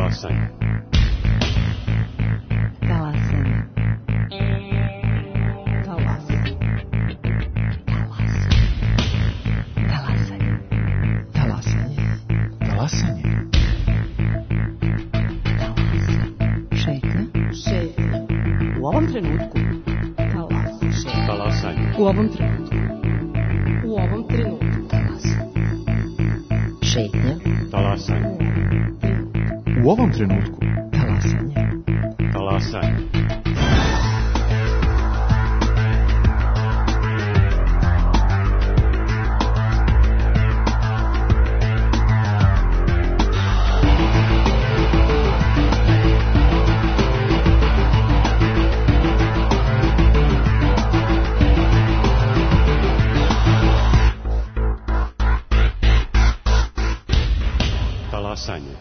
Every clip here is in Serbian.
Talasanje. Talasanje. Talasanje. Talasanje. Talasanje. Talasanje. Šetnja. Šetnja. U ovom trenutku. Talasanje. Talasanje. U ovom trenutku. U ovom trenutku. Talasanje. Šetnja. Talasanje. U ovom trenutku. Talasanje. Talasanje. Talasanje.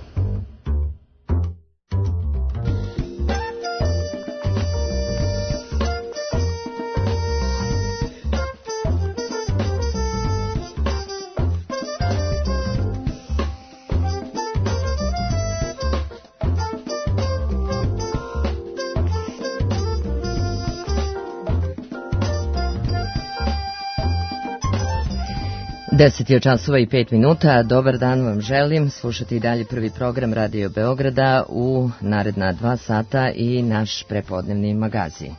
10 je časova i 5 minuta. Dobar dan vam želim. Slušati i dalje prvi program Radio Beograda u naredna 2 sata i naš prepodnevni magazin.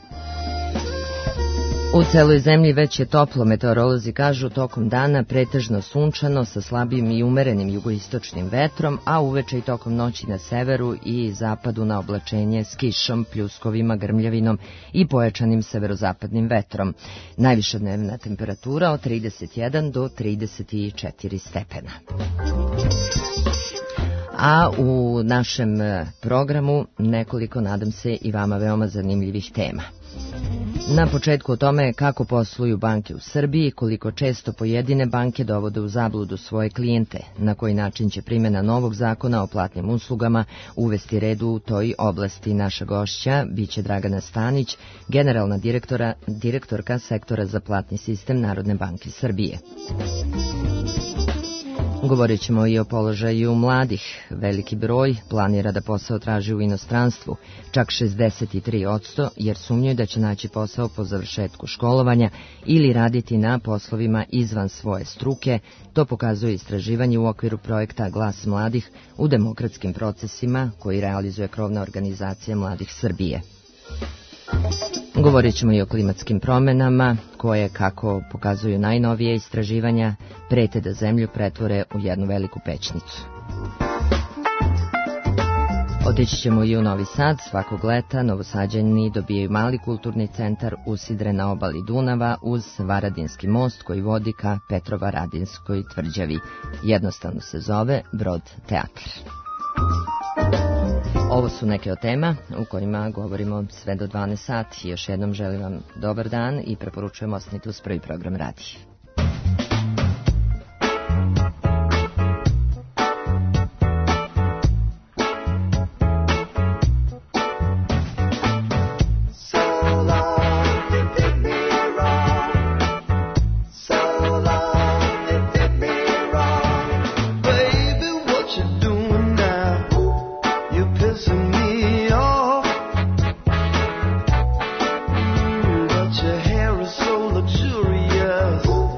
U celoj zemlji već je toplo, meteorolozi kažu, tokom dana pretežno sunčano sa slabim i umerenim jugoistočnim vetrom, a uveče i tokom noći na severu i zapadu na oblačenje s kišom, pljuskovima, grmljavinom i pojačanim severozapadnim vetrom. Najviša dnevna temperatura od 31 do 34 stepena. A u našem programu nekoliko, nadam se, i vama veoma zanimljivih tema. Na početku o tome kako posluju banke u Srbiji, koliko često pojedine banke dovode u zabludu svoje klijente, na koji način će primjena novog zakona o platnim uslugama uvesti red u toj oblasti. Naša gošća biće Dragana Stanić, generalna direktorka sektora za platni sistem Narodne banke Srbije. Govorit ćemo i o položaju mladih. Veliki broj planira da posao traži u inostranstvu, čak 63%, jer sumnjaju da će naći posao po završetku školovanja ili raditi na poslovima izvan svoje struke. To pokazuje istraživanje u okviru projekta Glas mladih u demokratskim procesima koji realizuje krovna organizacija Mladih Srbije. Govorit ćemo i o klimatskim promjenama koje, kako pokazuju najnovije istraživanja, prete da zemlju pretvore u jednu veliku pećnicu. Otići ćemo i u Novi Sad. Svakog leta Novosađani dobijaju mali kulturni centar usidre na obali Dunava uz Varadinski most koji vodi ka Petrovaradinskoj tvrđavi. Jednostavno se zove Brod teatar. Ovo su neke od tema u kojima govorimo sve do 12 sati. Još jednom želim vam dobar dan i preporučujem ostanite uz prvi program radija. Your hair is so luxurious.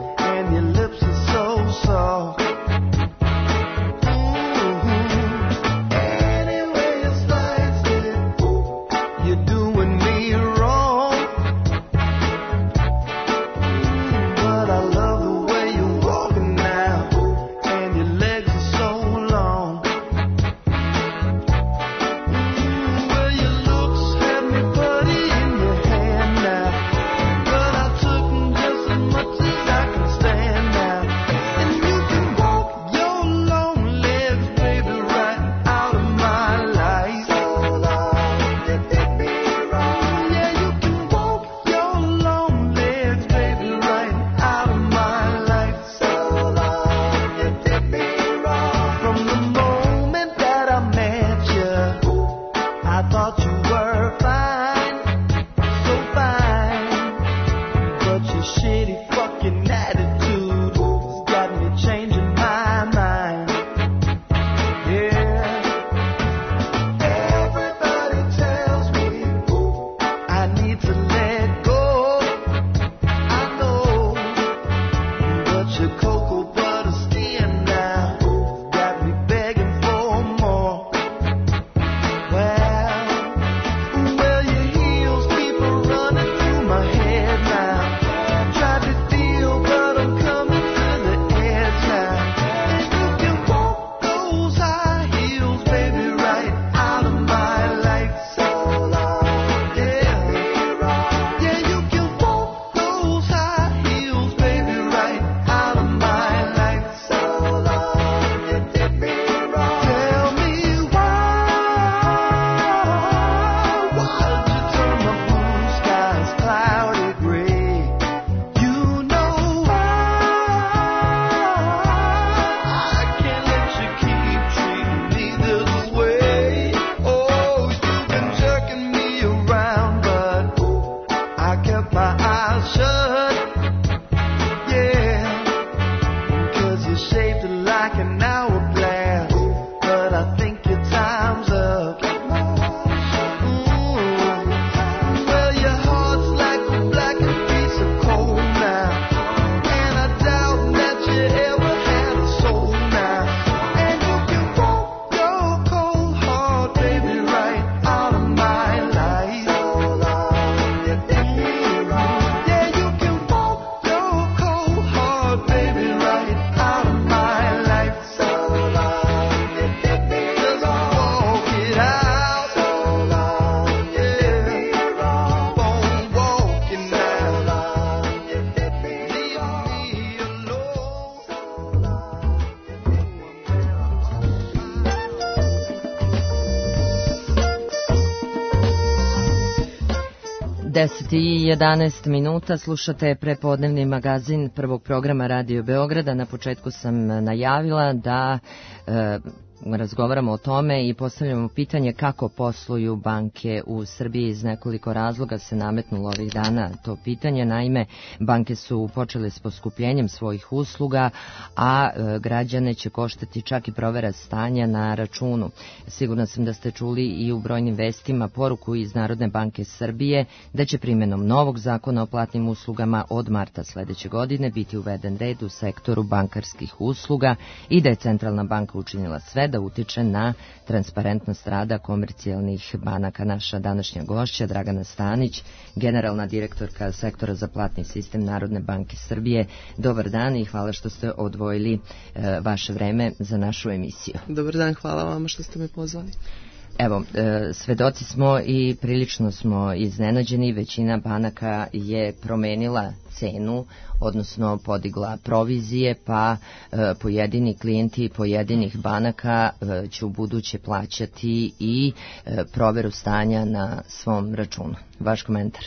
I 11 minuta, slušate prepodnevni magazin prvog programa Radio Beograda. Na početku sam najavila da razgovaramo o tome i postavljamo pitanje kako posluju banke u Srbiji. Iz nekoliko razloga se nametnulo ovih dana to pitanje. Naime, banke su počele s poskupljenjem svojih usluga, a građane će koštati čak i provera stanja na računu. Sigurno sam da ste čuli i u brojnim vestima poruku iz Narodne banke Srbije da će primjenom novog zakona o platnim uslugama od marta sledeće godine biti uveden red u sektoru bankarskih usluga i da je Centralna banka učinila sve da utiče na transparentnost rada komercijalnih banaka. Naša današnja gošća Dragana Stanić, generalna direktorka sektora za platni sistem Narodne banke Srbije. Dobar dan i hvala što ste odvojili vaše vreme za našu emisiju. Dobar dan, hvala vama što ste me pozvali. Evo, svedoci smo i prilično smo iznenađeni. Većina banaka je promenila cenu, odnosno podigla provizije, pa pojedini klijenti pojedinih banaka će u buduće plaćati i proveru stanja na svom računu. Vaš komentar?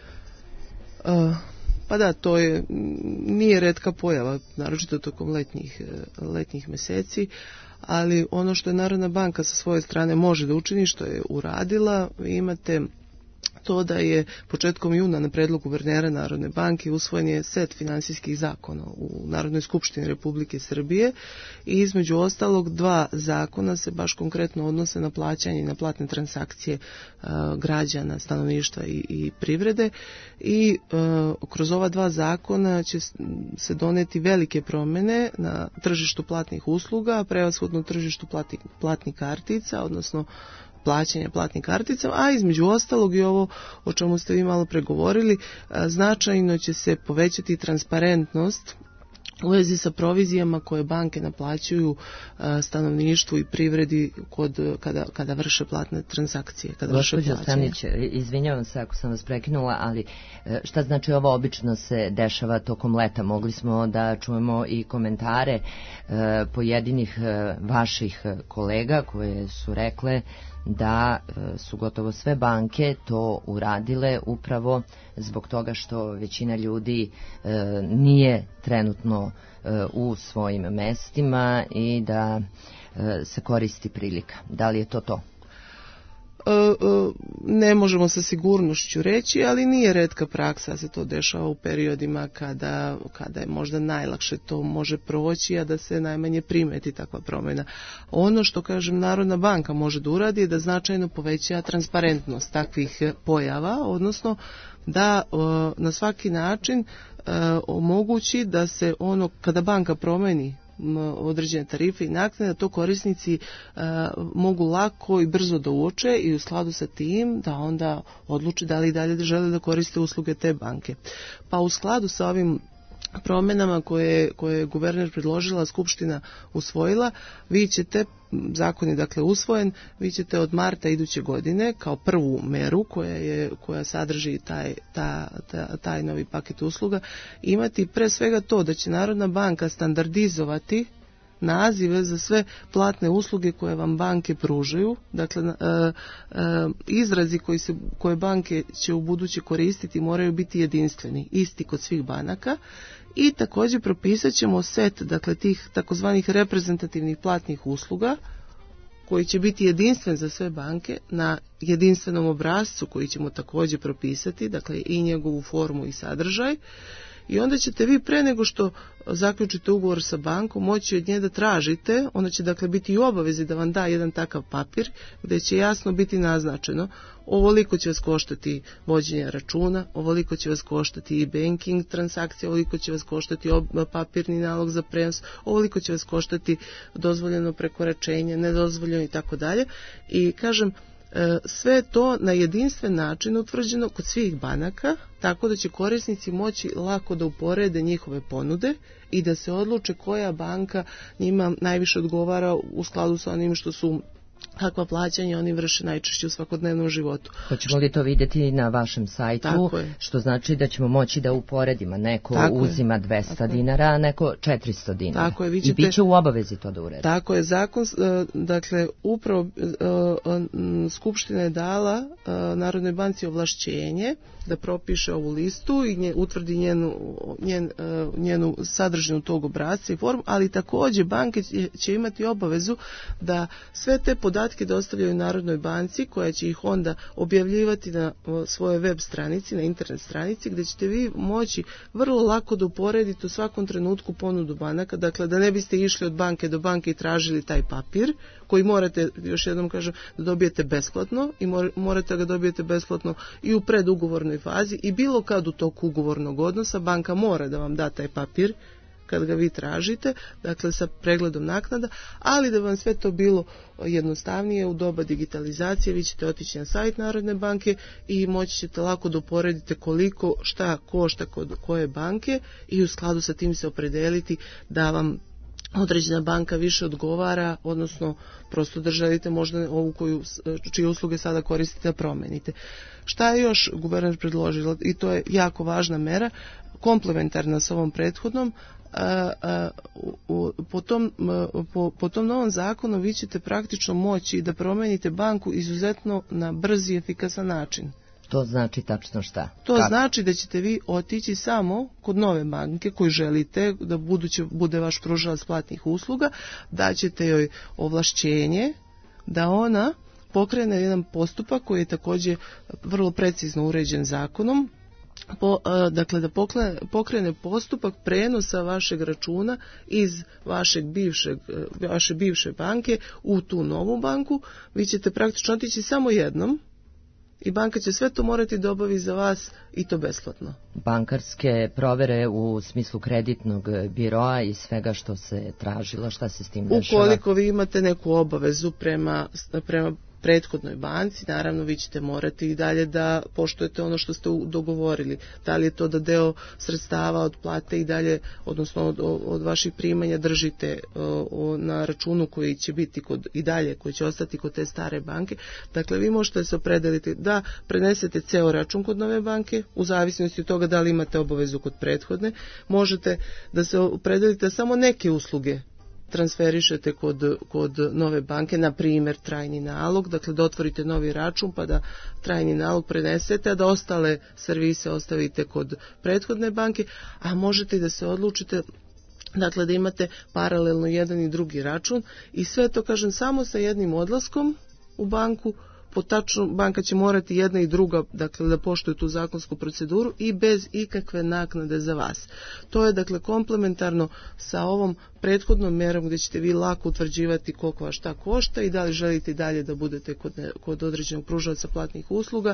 Pa da, to nije retka pojava, naročito tokom letnjih meseci, ali ono što je Narodna banka sa svoje strane može da učini, što je uradila, vi imate to da je početkom juna na predlog guvernera Narodne banke usvojen je set finansijskih zakona u Narodnoj skupštini Republike Srbije i između ostalog dva zakona se baš konkretno odnose na plaćanje i na platne transakcije građana, stanovništva i privrede i kroz ova dva zakona će se doneti velike promjene na tržištu platnih usluga, prevashodno tržištu platnih kartica, odnosno plaćanja platnih kartica, a između ostalog i ovo o čemu ste vi malo pregovorili, značajno će se povećati transparentnost u vezi sa provizijama koje banke naplaćuju stanovništvu i privredi kada vrše platne transakcije. Gospođo Stanić, izvinjavam se ako sam vas prekinula, ali šta znači ovo obično se dešava tokom leta? Mogli smo da čujemo i komentare pojedinih vaših kolega koje su rekle da su gotovo sve banke to uradile upravo zbog toga što većina ljudi nije trenutno u svojim mestima i da se koristi prilika. Da li je to to? Ne možemo sa sigurnošću reći, ali nije retka praksa da se to dešava u periodima kada je možda najlakše to može proći, a da se najmanje primeti takva promjena. Ono što, kažem, Narodna banka može da uradi je da značajno poveća transparentnost takvih pojava, odnosno da na svaki način omogući da se ono, kada banka promeni određene tarife i naknade, to korisnici mogu lako i brzo da uoče i u skladu sa tim da onda odluče da li dalje žele da koriste usluge te banke. Pa u skladu sa ovim promjenama koje je guverner predložila, Skupština usvojila, vi ćete, zakon je dakle usvojen, vi ćete od marta iduće godine kao prvu meru koja sadrži taj novi paket usluga imati pre svega to da će Narodna banka standardizovati nazive za sve platne usluge koje vam banke pružaju. Dakle, izrazi koje banke će u buduće koristiti moraju biti jedinstveni, isti kod svih banaka. I također propisat ćemo set, dakle, tih takozvanih reprezentativnih platnih usluga koji će biti jedinstven za sve banke na jedinstvenom obrascu koji ćemo također propisati, dakle i njegovu formu i sadržaj. I onda ćete vi pre nego što zaključite ugovor sa bankom moći od nje da tražite, ona će dakle biti i u obavezi da vam da jedan takav papir gdje će jasno biti naznačeno ovoliko će vas koštati vođenje računa, ovoliko će vas koštati i banking transakcije, ovoliko će vas koštati papirni nalog za prenos, ovoliko će vas koštati dozvoljeno prekoračenje, nedozvoljeno i tako dalje. I kažem, sve to na jedinstven način utvrđeno kod svih banaka, tako da će korisnici moći lako da uporede njihove ponude i da se odluče koja banka njima najviše odgovara u skladu sa onim što su kakva plaćanja oni vrše najčešće u svakodnevnom životu. Hoćemo li to vidjeti na vašem sajtu, što znači da ćemo moći da uporedimo, neko uzima 200 dinara, a neko 400 dinara. Tako je, i bit će u obavezi to da uredi. Tako je, zakon, dakle, upravo Skupština je dala Narodnoj banci ovlašćenje da propiše ovu listu i utvrdi njenu sadržinu tog obrasca i formu, ali također banke će imati obavezu da sve te podatke dostavljaju Narodnoj banci koja će ih onda objavljivati na svojoj web stranici, na internet stranici, gdje ćete vi moći vrlo lako da uporedite u svakom trenutku ponudu banaka, dakle da ne biste išli od banke do banke i tražili taj papir koji morate, još jednom kažem, da dobijete besplatno i morate ga dobijete besplatno i u predugovornoj fazi i bilo kad u toku ugovornog odnosa banka mora da vam da taj papir kad ga vi tražite, dakle sa pregledom naknada, ali da vam sve to bilo jednostavnije u doba digitalizacije, vi ćete otići na sajt Narodne banke i moći ćete lako da uporedite koliko šta košta kod koje banke i u skladu sa tim se opredeliti da vam određena banka više odgovara, odnosno prosto da želite možda ovu čije usluge sada koristite da promenite. Šta je još guverner predložila, i to je jako važna mera, komplementarna s ovom prethodnom, po tom novom zakonu vi ćete praktično moći da promenite banku izuzetno na brz i efikasan način. To znači tačno šta? To znači da ćete vi otići samo kod nove banke koju želite da bude vaš pružalac platnih usluga, da ćete joj ovlašćenje da ona pokrene jedan postupak koji je također vrlo precizno uređen zakonom, dakle da pokrene postupak prenosa vašeg računa iz vaše bivše banke u tu novu banku. Vi ćete praktično otići samo jednom i banka će sve to morati da obavi za vas i to besplatno. Bankarske provere u smislu kreditnog biroa i svega što se tražilo, šta se s tim dešava? Ukoliko vi imate neku obavezu prema prethodnoj banci, naravno vi ćete morati i dalje da poštujete ono što ste dogovorili. Da li je to da deo sredstava od plate i dalje, odnosno od vaših primanja držite na računu koji će biti i dalje, koji će ostati kod te stare banke. Dakle, vi možete se opredeliti da prenesete ceo račun kod nove banke, u zavisnosti od toga da li imate obavezu kod prethodne. Možete da se opredelite da samo neke usluge transferišete kod nove banke, na primjer trajni nalog, dakle da otvorite novi račun pa da trajni nalog prenesete, a da ostale servise ostavite kod prethodne banke, a možete i da se odlučite dakle da imate paralelno jedan i drugi račun i sve to, kažem, samo sa jednim odlaskom u banku. Tačno, banka će morati jedna i druga, dakle, da poštuju tu zakonsku proceduru i bez ikakve naknade za vas. To je, dakle, komplementarno sa ovom prethodnom mjerom gdje ćete vi lako utvrđivati koliko vas šta košta i da li želite dalje da budete kod određenog pružalaca platnih usluga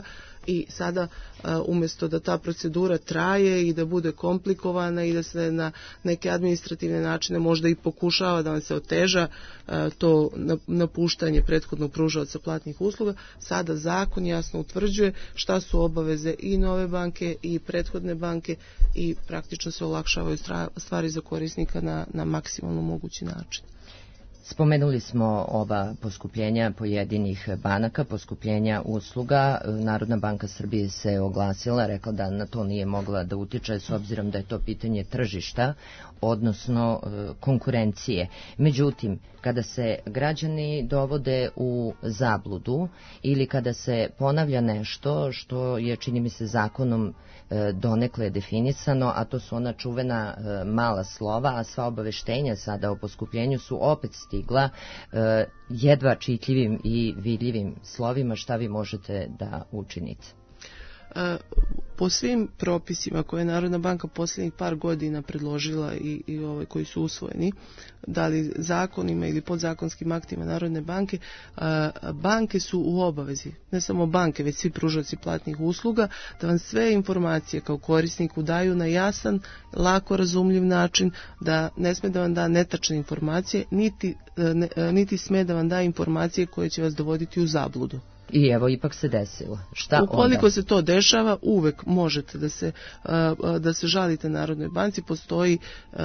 i sada umjesto da ta procedura traje i da bude komplikovana i da se na neke administrativne načine možda i pokušava da vam se oteža to napuštanje prethodnog pružaoca platnih usluga, sada zakon jasno utvrđuje šta su obaveze i nove banke i prethodne banke i praktično se olakšavaju stvari za korisnika na maksimalno mogući način. Spomenuli smo ova poskupljenja pojedinih banaka, poskupljenja usluga. Narodna banka Srbije se oglasila, rekla da na to nije mogla da utiče s obzirom da je to pitanje tržišta, odnosno konkurencije. Međutim, kada se građani dovode u zabludu ili kada se ponavlja nešto što je, čini mi se, zakonom donekle definisano, a to su ona čuvena mala slova, a sva obaveštenja sada o poskupljenju su opet stigla jedva čitljivim i vidljivim slovima, šta vi možete da učinite? Po svim propisima koje je Narodna banka posljednjih par godina predložila i koji su usvojeni, da li zakonima ili podzakonskim aktima Narodne banke, banke su u obavezi, ne samo banke, već svi pružaoci platnih usluga, da vam sve informacije kao korisniku daju na jasan, lako razumljiv način, da ne sme da vam da netačne informacije, niti sme da vam da informacije koje će vas dovoditi u zabludu. I evo, ipak se desilo. Šta ukoliko onda? se to dešava, uvek možete da se žalite Narodnoj banci. Postoji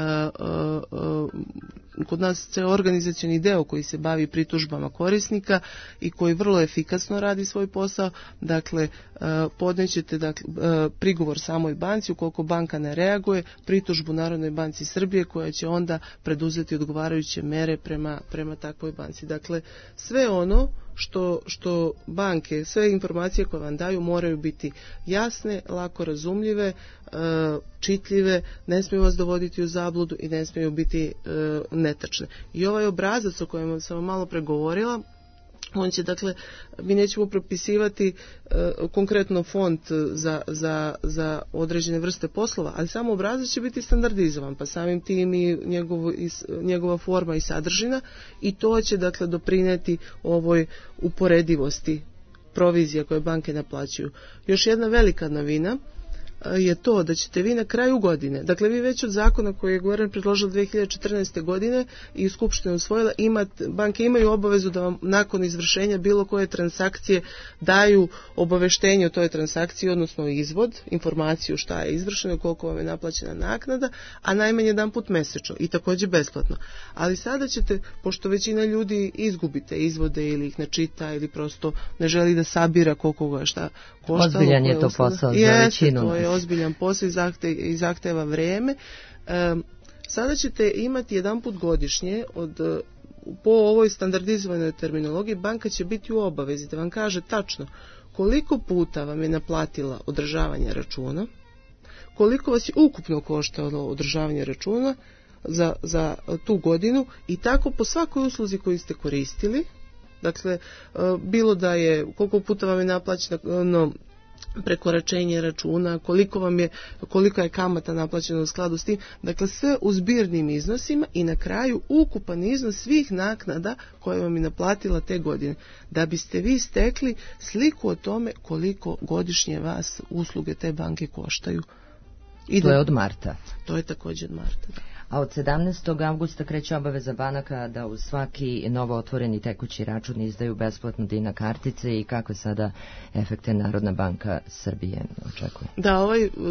kod nas ceo organizacioni deo koji se bavi pritužbama korisnika i koji vrlo efikasno radi svoj posao. Dakle, podnećete prigovor samoj banci, ukoliko banka ne reaguje, pritužbu Narodnoj banci Srbije koja će onda preduzeti odgovarajuće mere prema takvoj banci. Dakle, sve ono što banke, sve informacije koje vam daju moraju biti jasne, lako razumljive, čitljive, ne smiju vas dovoditi u zabludu i ne smiju biti netačne. I ovaj obrazac o kojem sam vam malo pregovorila, on će, dakle, mi nećemo propisivati konkretno font za određene vrste poslova, ali samo obrazac će biti standardizovan, pa samim tim i njegova forma i sadržina, i to će, dakle, doprinijeti ovoj uporedivosti provizija koje banke naplaćuju. Još jedna velika novina je to da ćete vi na kraju godine, dakle vi već od zakona koji je guverner predložio 2014. godine i Skupština usvojila, banke imaju obavezu da vam nakon izvršenja bilo koje transakcije daju obaveštenje o toj transakciji, odnosno izvod, informaciju šta je izvršeno, koliko vam je naplaćena naknada, a najmanje jedan put mesečno i također besplatno. Ali sada ćete, pošto većina ljudi izgubite izvode ili ih ne čita ili prosto ne želi da sabira koliko ga šta koštalo. Ozbiljan je to posao za većinu. To je ozbiljan posao i zahteva vrijeme. Sada ćete imati jedan put godišnje po ovoj standardizovanoj terminologiji, banka će biti u obavezi da vam kaže tačno koliko puta vam je naplatila održavanje računa, koliko vas je ukupno koštalo održavanje računa za tu godinu i tako po svakoj usluzi koju ste koristili. Dakle, bilo da je, koliko puta vam je naplaćeno prekoračenje računa, kolika je kamata naplaćena u skladu s tim, dakle sve u zbirnim iznosima i na kraju ukupan iznos svih naknada koje vam je naplatila te godine, da biste vi stekli sliku o tome koliko godišnje vas usluge te banke koštaju. To je od marta. To je također od marta, da. A od 17. avgusta kreće obaveza banaka da uz svaki novo otvoreni tekući račun izdaju besplatno DINA kartice i kakve sada efekte Narodna banka Srbije očekuje? Da,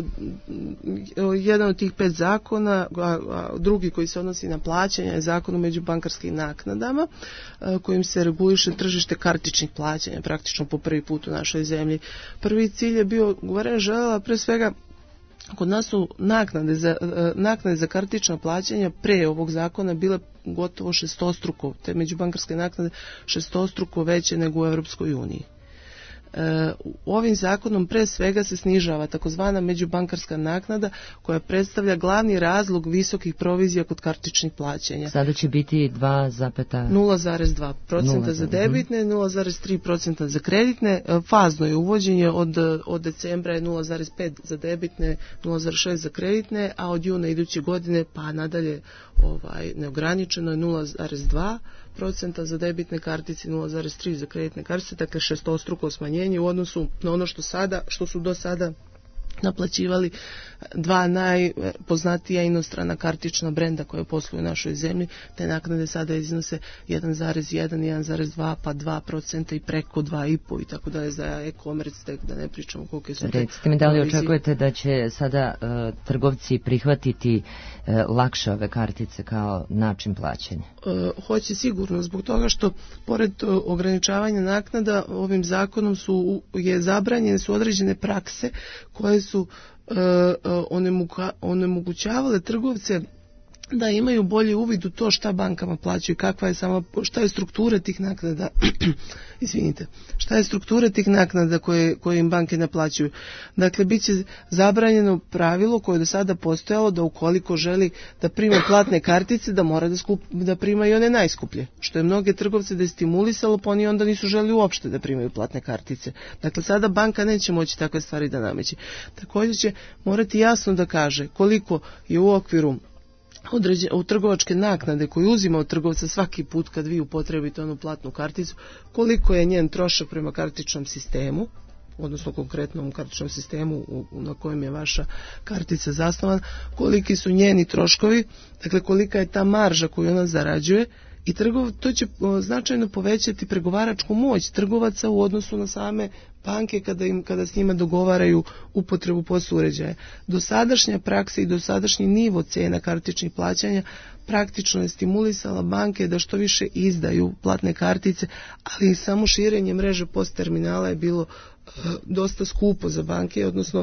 jedan od tih 5 zakona, a drugi koji se odnosi na plaćanje je zakon o međubankarskim naknadama, kojim se reguliše tržište kartičnih plaćanja praktično po prvi put u našoj zemlji. Prvi cilj je bio, guverner željela pre svega, kod nas su naknade za kartična plaćanja pre ovog zakona bile gotovo šestostruko, te međubankarske naknade šestostruko veće nego u Europskoj uniji. Ovim zakonom pre svega se snižava takozvana međubankarska naknada koja predstavlja glavni razlog visokih provizija kod kartičnih plaćanja. Sada će biti 0,2% za debitne, 0,3% za kreditne. Fazno je uvođenje, od decembra je 0,5 za debitne, 0,6 za kreditne, a od juna iduće godine pa nadalje neograničeno je 0,2% za debitne kartice, 0,3 za kreditne kartice, dakle šestostruko smanjenje. smanjenje u odnosu na ono što su do sada naplaćivali dva najpoznatija inostrana kartična brenda koje posluju u našoj zemlji. Te naknade sada iznose 1,1, 1,2 pa 2% i preko 2,5 i tako dalje za e-commerce, da ne pričamo koliko su te. Recite mi, da li očekujete da će sada trgovci prihvatiti lakše ove kartice kao način plaćanja? Hoće sigurno, zbog toga što pored ograničavanja naknada ovim zakonom je zabranjene su određene prakse koje su onemogućavale trgovce da imaju bolji uvid u to šta bankama plaćaju, šta je struktura tih naknada, šta je struktura tih naknada koje im banke naplaćuju. Dakle, bit će zabranjeno pravilo koje je do sada postojalo da ukoliko želi da prima platne kartice, da mora da prima i one najskuplje, što je mnoge trgovce destimulisalo, pa oni onda nisu želi uopšte da primaju platne kartice. Dakle, sada banka neće moći takve stvari da nameće. Također će morati jasno da kaže koliko je u okviru u trgovačke naknade koju uzima od trgovca svaki put kad vi upotrebite onu platnu karticu, koliko je njen trošak prema kartičnom sistemu, odnosno konkretnom kartičnom sistemu na kojem je vaša kartica zasnovana, koliki su njeni troškovi, dakle kolika je ta marža koju ona zarađuje i to će značajno povećati pregovaračku moć trgovaca u odnosu na same banke kada s njima dogovaraju upotrebu POS uređaja. Dosadašnja praksa i dosadašnji nivo cijena kartičnih plaćanja praktično je stimulisala banke da što više izdaju platne kartice, ali i samo širenje mreže POS terminala je bilo dosta skupo za banke, odnosno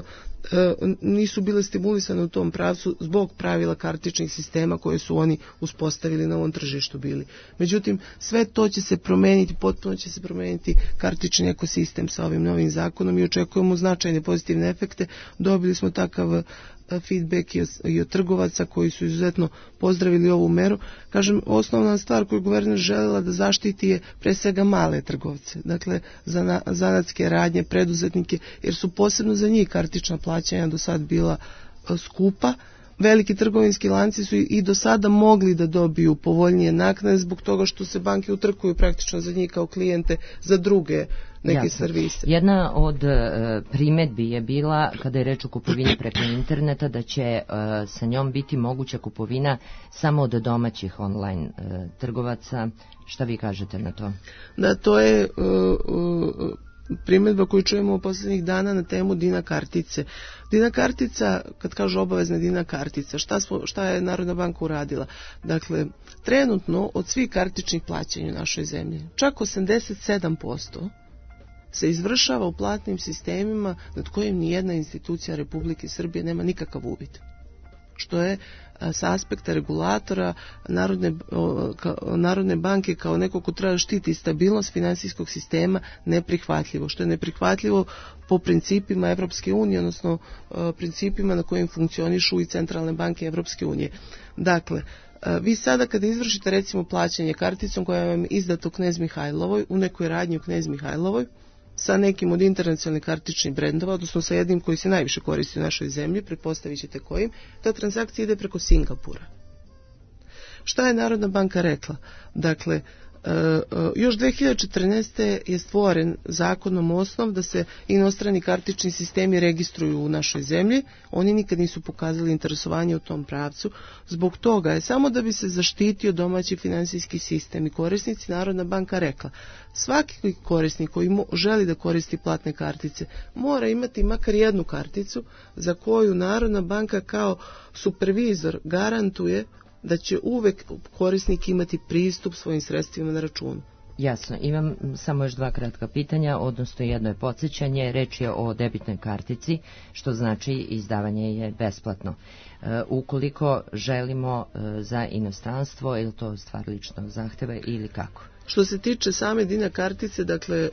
nisu bile stimulisane u tom pravcu zbog pravila kartičnih sistema koje su oni uspostavili na ovom tržištu bili. Međutim, sve to će se promijeniti, potpuno će se promijeniti kartični ekosistem sa ovim novim zakonom i očekujemo značajne pozitivne efekte. Dobili smo takav feedback i od trgovaca koji su izuzetno pozdravili ovu meru. Kažem, osnovna stvar koju guverner željela da zaštiti je pre svega male trgovce, dakle zanatske radnje, preduzetnike, jer su posebno za njih kartična plaćanja do sad bila skupa. Veliki trgovinski lanci su i do sada mogli da dobiju povoljnije naknade zbog toga što se banke utrkuju praktično za njih kao klijente za druge neke servise. Jedna od primjedbi je bila, kada je reč o kupovini preko interneta, da će sa njom biti moguća kupovina samo od domaćih online trgovaca. Šta vi kažete na to? Da, to je primjedba koju čujemo posljednjih dana na temu Dina kartice. Dina kartica, kad kažu obavezna Dina kartica, šta je Narodna banka uradila? Dakle, trenutno od svih kartičnih plaćanja u našoj zemlji, čak 87% se izvršava u platnim sistemima nad kojim nijedna institucija Republike Srbije nema nikakav uvid. Što je sa aspekta regulatora Narodne banke kao neko ko treba štiti stabilnost financijskog sistema neprihvatljivo. Što je neprihvatljivo po principima Evropske unije, odnosno principima na kojim funkcionišu i centralne banke Evropske unije. Dakle, vi sada kada izvršite recimo plaćanje karticom koja vam je izdata u Knez Mihajlovoj, u nekoj radnji u Knez Mihajlovoj, sa nekim od internacionalnih kartičnih brendova, odnosno sa jednim koji se najviše koristi u našoj zemlji, pretpostavit ćete kojim, ta transakcija ide preko Singapura. Šta je Narodna banka rekla? Dakle, još 2014. je stvoren zakonom osnov da se inostrani kartični sistemi registruju u našoj zemlji. Oni nikad nisu pokazali interesovanje u tom pravcu. Zbog toga je samo da bi se zaštitio domaći financijski sistem i korisnici, Narodna banka rekla svaki korisnik koji želi da koristi platne kartice mora imati makar jednu karticu za koju Narodna banka kao supervizor garantuje da će uvek korisnik imati pristup svojim sredstvima na računu. Jasno, imam samo još dva kratka pitanja, odnosno jedno je podsjećanje, reč je o debitnoj kartici, što znači izdavanje je besplatno. Ukoliko želimo za inostranstvo, je li to stvar ličnog zahteva ili kako? Što se tiče same Dina kartice, dakle,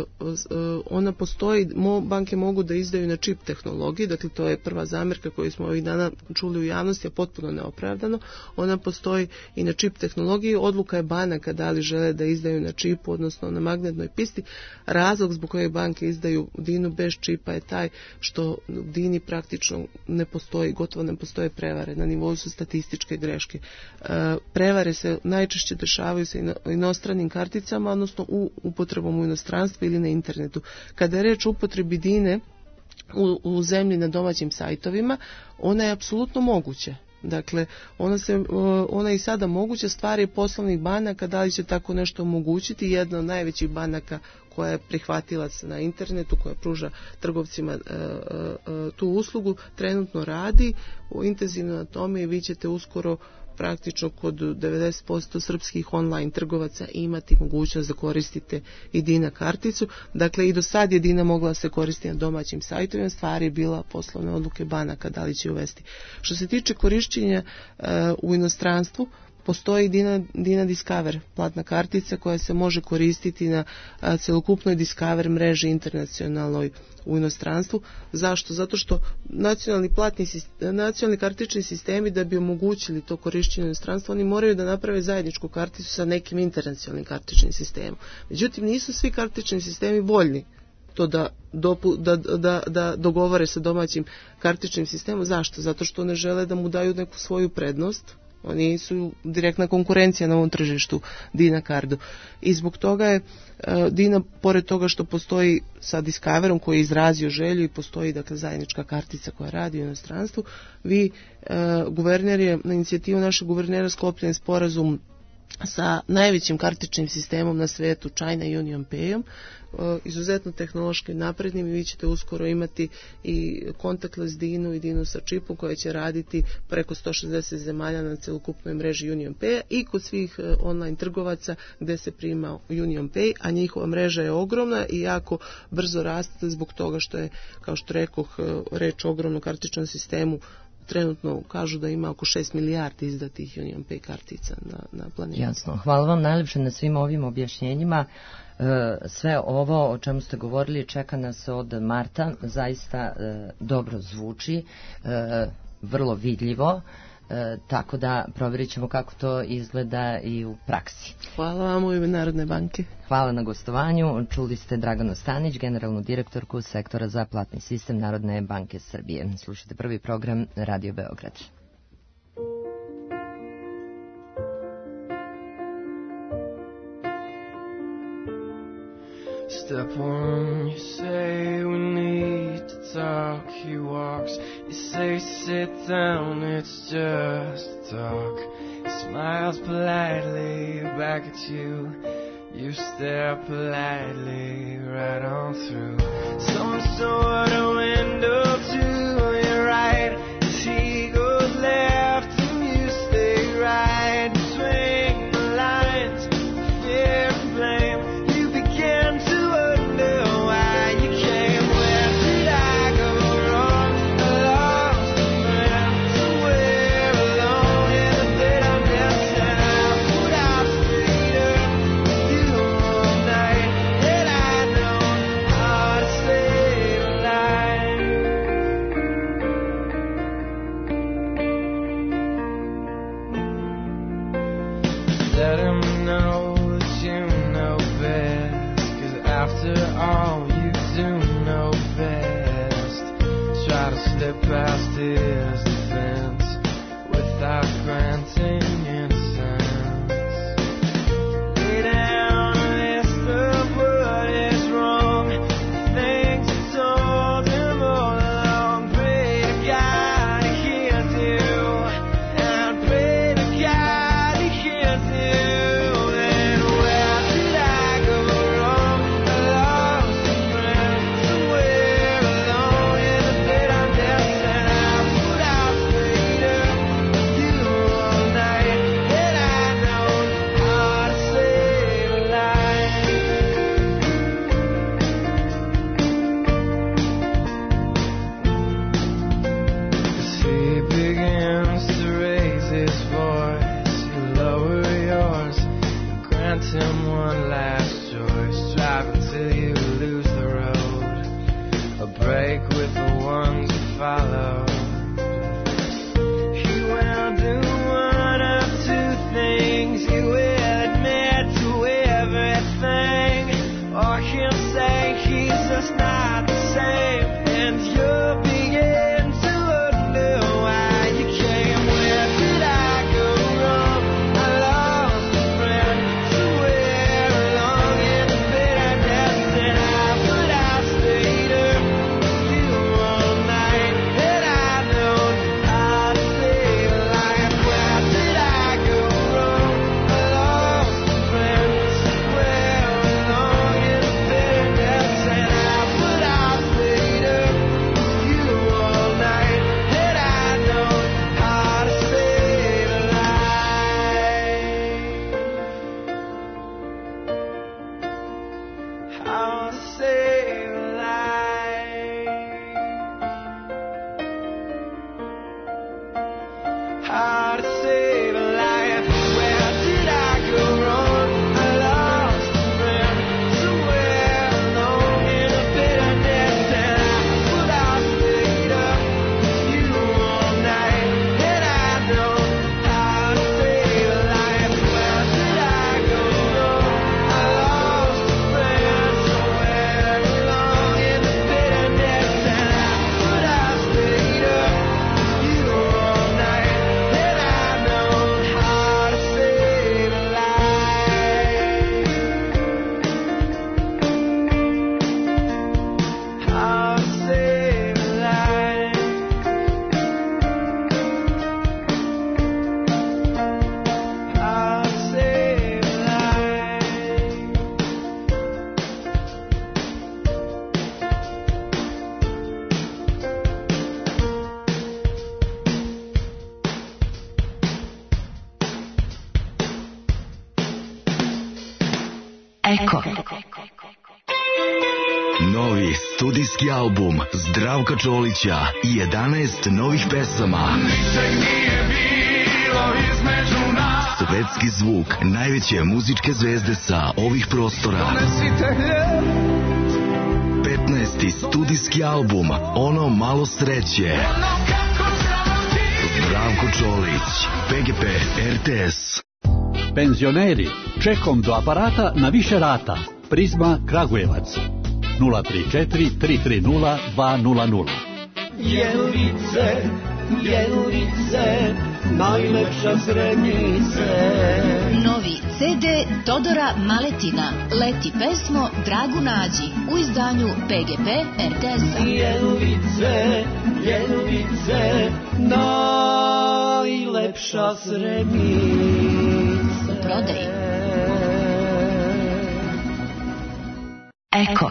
ona postoji, banke mogu da izdaju na čip tehnologiji, dakle to je prva zamjerka koju smo ovih dana čuli u javnosti, a potpuno neopravdano. Ona postoji i na čip tehnologiji, odluka je banaka da li žele da izdaju na čipu, odnosno na magnetnoj pisti. Razlog zbog kojeg banke izdaju Dinu bez čipa je taj što Dini praktično ne postoji, gotovo ne postoji postoje prevare, na nivou su statističke greške. Prevare se najčešće dešavaju sa inostranim karticama, odnosno upotrebom u inostranstvu ili na internetu. Kada je reč o upotrebi Dine u zemlji na domaćim sajtovima, ona je apsolutno moguća. Dakle, ona je i sada moguća, stvar je poslovnih banaka da li će tako nešto omogućiti. Jedna od najvećih banaka koja je prihvatilac na internetu, koja pruža trgovcima tu uslugu, trenutno radi intenzivno na tome i vi ćete uskoro praktično kod 90% srpskih online trgovaca imati mogućnost da koristite i Dina karticu. Dakle, i do sad je Dina mogla se koristiti na domaćim sajtovima, stvar je bila poslovne odluke banaka da li će uvesti. Što se tiče korišćenja u inostranstvu, postoji Dina Discover, platna kartica koja se može koristiti na celokupnoj Discover mreži internacionalnoj u inostranstvu. Zašto? Zato što nacionalni kartični sistemi da bi omogućili to korišćenje u inostranstvu, oni moraju da naprave zajedničku karticu sa nekim internacionalnim kartičnim sistemom. Međutim, nisu svi kartični sistemi voljni to da dogovore sa domaćim kartičnim sistemom. Zašto? Zato što ne žele da mu daju neku svoju prednost. Oni su direktna konkurencija na ovom tržištu Dina kardu. I zbog toga je Dina, pored toga što postoji sa Discoverom koji je izrazio želju i postoji dakle zajednička kartica koja radi u inostranstvu, guverner je na inicijativu našeg guvernera sklopljen sporazum sa najvećim kartičnim sistemom na svetu, China UnionPay-om, izuzetno tehnološki naprednim, i vi ćete uskoro imati i contactless Dinu i Dinu sa čipom koja će raditi preko 160 zemalja na celokupnoj mreži UnionPay-a i kod svih online trgovaca gde se prima UnionPay, a njihova mreža je ogromna i jako brzo raste zbog toga što je, kao što rekoh, reč o ogromnom kartičnom sistemu. Trenutno kažu da ima oko 6 milijardi izdatih UnionPay kartica na planeti. Jasno. Hvala vam najlepše na svim ovim objašnjenjima. Sve ovo o čemu ste govorili čeka nas od marta. Zaista dobro zvuči, vrlo vidljivo. Tako da provjerit ćemo kako to izgleda i u praksi. Hvala vam u ime Narodne banke. Hvala na gostovanju. Čuli ste Draganu Stanić, generalnu direktorku sektora za platni sistem Narodne banke Srbije. Slušajte prvi program Radio Beograd. Step one, you say we need to talk. He walks, you say sit down, it's just talk. He smiles politely back at you. You stare politely right on through some sort of window to your right. As he goes left and you stay right. Between the lines, fear and blame. You begin to wonder why you came. Where did I go wrong? I lost a friend somewhere alone in the bed I'm dancing out. Put out straighter you all night. Yet I know how to stay alive. Let him know that you know best, 'cause after all you do know best. Try to step past his defense without granting innocence. Lay down a list of what is wrong, things you told him all along. Pray to God he hears you, and pray to God he hears you. Then where did I go wrong? I lost a friend somewhere alone in the bed I'm dancing out. Put out straighter you all night. Yet I know how to save a life. As he begins to raise his voice, you lower yours, grant him one last choice. Drive until you lose the road, a break with the ones you follow. He will do one of two things. He will admit to everything, or he'll say he's just not the same. And you'll begin to wonder why you Eko. Novi studijski album Zdravka Čolića i 11 novih pesama. Svetski zvuk najveće muzičke zvezde sa ovih prostora. 15. studijski album Ono malo sreće. Zdravko Čolić, PGP RTS. Penzioneri, čekom do aparata na više rata. Prizma Kragujevac 034 330 200. Jelice, jelice, najlepša srednice. Novi CD Todora Maletina, Leti pesmo Dragu nađi, u izdanju PGP RTS-a. Jelice, jelice, najlepša srednice. U prodaji. Eko.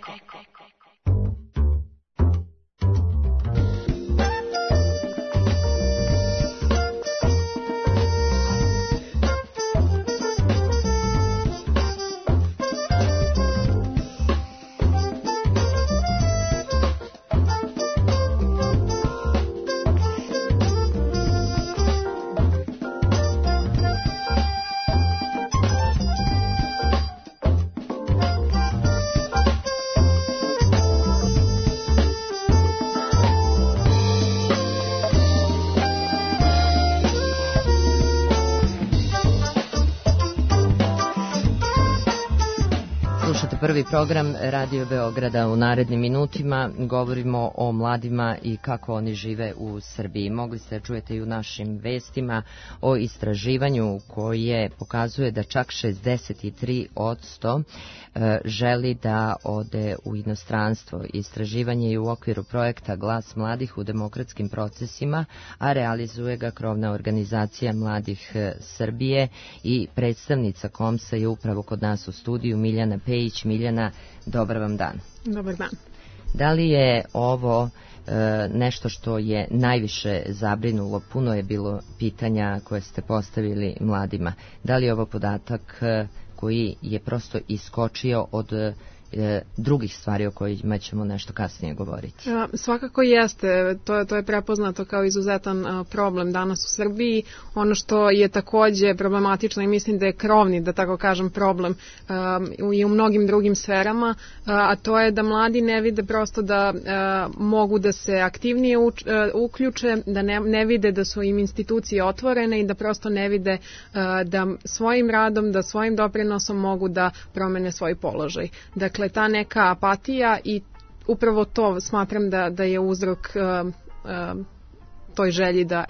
Prvi program Radio Beograda. U narednim minutima govorimo o mladima i kako oni žive u Srbiji. Mogli ste čujete i u našim vestima o istraživanju koje pokazuje da čak 63% želi da ode u inostranstvo. Istraživanje je u okviru projekta Glas mladih u demokratskim procesima, a realizuje ga krovna organizacija Mladih Srbije i predstavnica KOMS-a je upravo kod nas u studiju Miljana Pejić. Miljana, dobar vam dan. Dobar dan. Da li je ovo nešto što je najviše zabrinulo? Puno je bilo pitanja koje ste postavili mladima. Da li je ovo podatak koji je prosto iskočio od drugih stvari o kojima ćemo nešto kasnije govoriti? Svakako jeste. To je prepoznato kao izuzetan problem danas u Srbiji. Ono što je takođe problematično i mislim da je krovni, da tako kažem, problem i u mnogim drugim sferama, a to je da mladi ne vide prosto da mogu da se aktivnije uključe, da ne vide da su im institucije otvorene i da prosto ne vide da svojim radom, da svojim doprinosom mogu da promene svoj položaj. Dakle, ta neka apatija i upravo to smatram da je uzrok toj želji da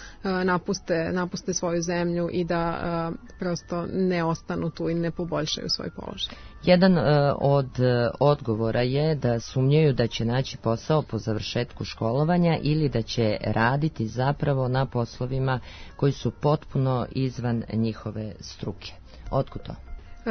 napuste svoju zemlju i da prosto ne ostanu tu i ne poboljšaju svoj položaj. Jedan od odgovora je da sumnjaju da će naći posao po završetku školovanja ili da će raditi zapravo na poslovima koji su potpuno izvan njihove struke. Otkud to?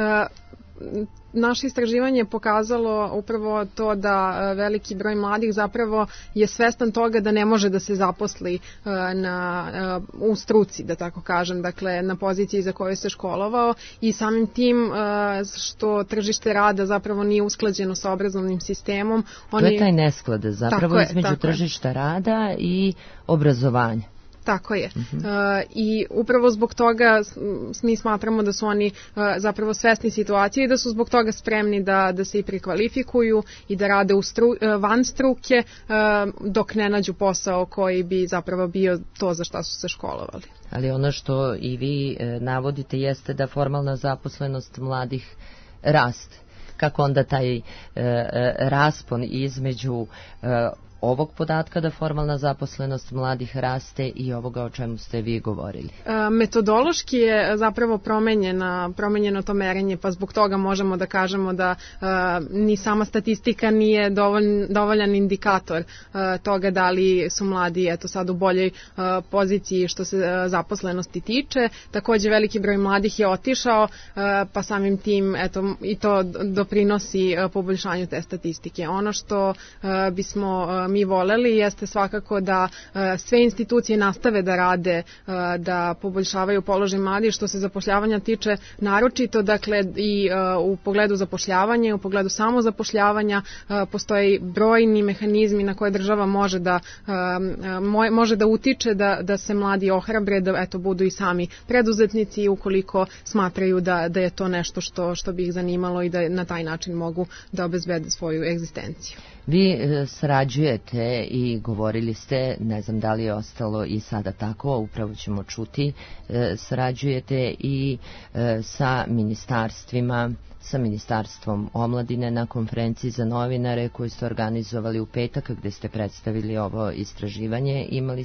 Naše istraživanje je pokazalo upravo to da veliki broj mladih zapravo je svestan toga da ne može da se zaposli u struci, da tako kažem, dakle na poziciji za koju se školovao i samim tim što tržište rada zapravo nije usklađeno sa obrazovnim sistemom. To je taj nesklad zapravo između tržišta rada i obrazovanja. Tako je. I upravo zbog toga mi smatramo da su oni zapravo svesni situacije i da su zbog toga spremni da se i prekvalifikuju i da rade van struke dok ne nađu posao koji bi zapravo bio to za šta su se školovali. Ali ono što i vi navodite jeste da formalna zaposlenost mladih raste. Kako onda taj raspon između ovog podatka da formalna zaposlenost mladih raste i ovoga o čemu ste vi govorili? Metodološki je zapravo promenjeno to merenje, pa zbog toga možemo da kažemo da ni sama statistika nije dovoljan indikator toga da li su mladi sad u boljoj poziciji što se zaposlenosti tiče. Takođe veliki broj mladih je otišao, pa samim tim i to doprinosi poboljšanju te statistike. Ono što bismo mi voleli jeste svakako da sve institucije nastave da rade, da poboljšavaju položaj mladih što se zapošljavanja tiče naročito, dakle i u pogledu zapošljavanja, u pogledu samozapošljavanja postoje brojni mehanizmi na koje država može da utiče da se mladi ohrabre, da eto budu i sami preduzetnici ukoliko smatraju da je to nešto što bi ih zanimalo i da na taj način mogu da obezbede svoju egzistenciju. Vi sarađujete i govorili ste, ne znam da li je ostalo i sada tako, upravo ćemo čuti, sarađujete i sa ministarstvima, sa Ministarstvom omladine na konferenciji za novinare koju ste organizovali u petak gde ste predstavili ovo istraživanje.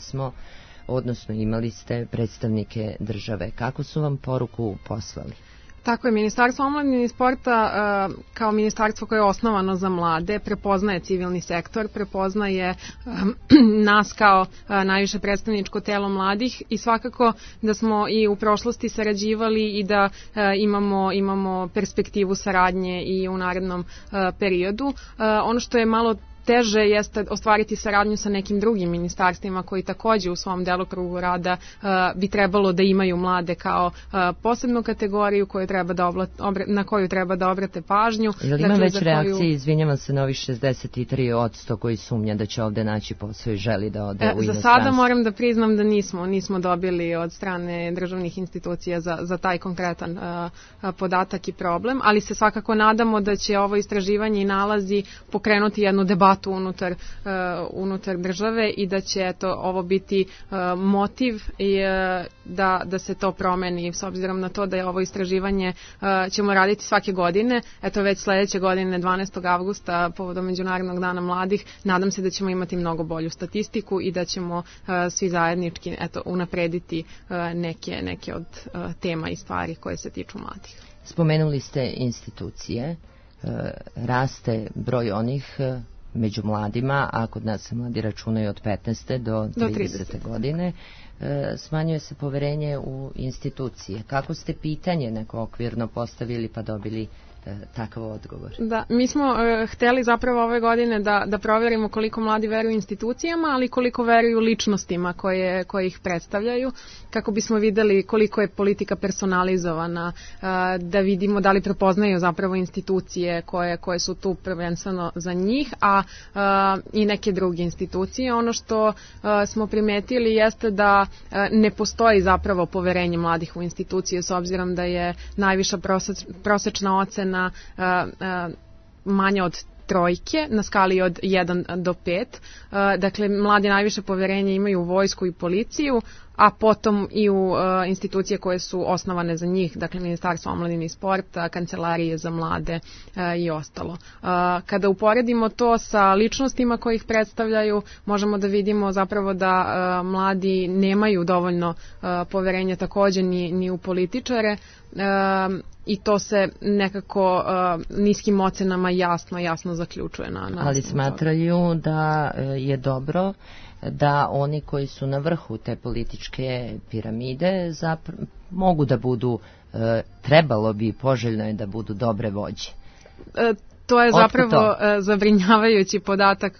Imali ste predstavnike države. Kako su vam poruku poslali? Tako je, Ministarstvo omladine i sporta kao ministarstvo koje je osnovano za mlade prepoznaje civilni sektor, prepoznaje nas kao najviše predstavničko telo mladih i svakako da smo i u prošlosti sarađivali i da imamo perspektivu saradnje i u narednom periodu. Ono što je malo teže jeste ostvariti saradnju sa nekim drugim ministarstvima koji takođe u svom delokrugu rada bi trebalo da imaju mlade kao posebnu kategoriju na koju treba da obrate pažnju. Ili ima već reakcije, izvinjavam se, na ovih 63% koji sumnja da će ovde naći posao i želi da ode u inostranstvo? Za sada moram da priznam da nismo dobili od strane državnih institucija za taj konkretan podatak i problem, ali se svakako nadamo da će ovo istraživanje i nalazi pokrenuti jednu debatu unutar države i da će ovo biti motiv i da se to promeni, s obzirom na to da je ovo istraživanje ćemo raditi svake godine. Eto već sledeće godine 12. avgusta povodom Međunarodnog dana mladih nadam se da ćemo imati mnogo bolju statistiku i da ćemo svi zajednički unaprediti neke od tema i stvari koje se tiču mladih. Spomenuli ste institucije, raste broj onih među mladima, a kod nas se mladi računaju od 15. do 30. godine, smanjuje se poverenje u institucije. Kako ste pitanje neko okvirno postavili pa dobili takav odgovor? Da, mi smo hteli zapravo ove godine da proverimo koliko mladi veruju institucijama, ali koliko veruju ličnostima koje ih predstavljaju, kako bismo videli koliko je politika personalizovana, da vidimo da li prepoznaju zapravo institucije koje su tu prvenstveno za njih, a i neke druge institucije. Ono što smo primetili jeste da ne postoji zapravo poverenje mladih u institucije, s obzirom da je najviša prosečna ocena manja od 3 na skali od 1 do 5. Dakle, mladi najviše poverenje imaju u vojsku i policiju, a potom i u institucije koje su osnovane za njih, dakle Ministarstvo omladine i sporta, kancelarije za mlade i ostalo. Kada uporedimo to sa ličnostima koji ih predstavljaju, možemo da vidimo zapravo da mladi nemaju dovoljno poverenja takođe ni u političare, i to se nekako niskim ocenama jasno zaključuje na ali smatraju da je dobro da oni koji su na vrhu te političke piramide mogu da budu, trebalo bi, poželjno je da budu dobre vođe. To je zapravo zabrinjavajući podatak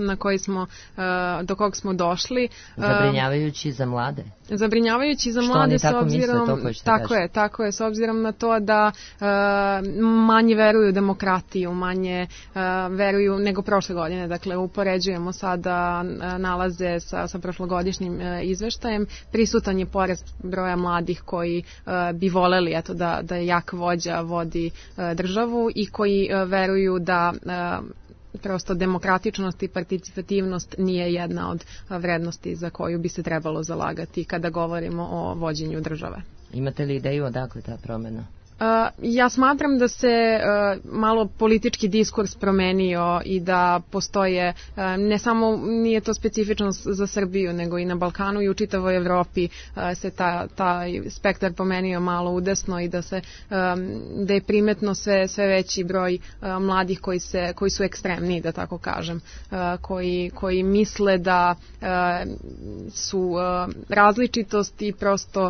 do kog smo došli. Zabrinjavajući za mlade? Zabrinjavajući za mlade, s obzirom, tako je, s obzirom na to da manje veruju demokratiju, manje veruju nego prošle godine. Dakle, upoređujemo sada nalaze sa prošlogodišnjim izveštajem. Prisutan je porast broja mladih koji bi voleli da jak vođa vodi državu i koji veruju da prosto demokratičnost i participativnost nije jedna od vrednosti za koju bi se trebalo zalagati kada govorimo o vođenju države. Imate li ideju odakle ta promena? Ja smatram da se malo politički diskurs promenio i da postoje, ne samo nije to specifično za Srbiju, nego i na Balkanu i u čitavoj Evropi se taj spektar promenio malo udesno i da je primetno sve veći broj mladih koji su ekstremni, da tako kažem, koji misle da su različitost i prosto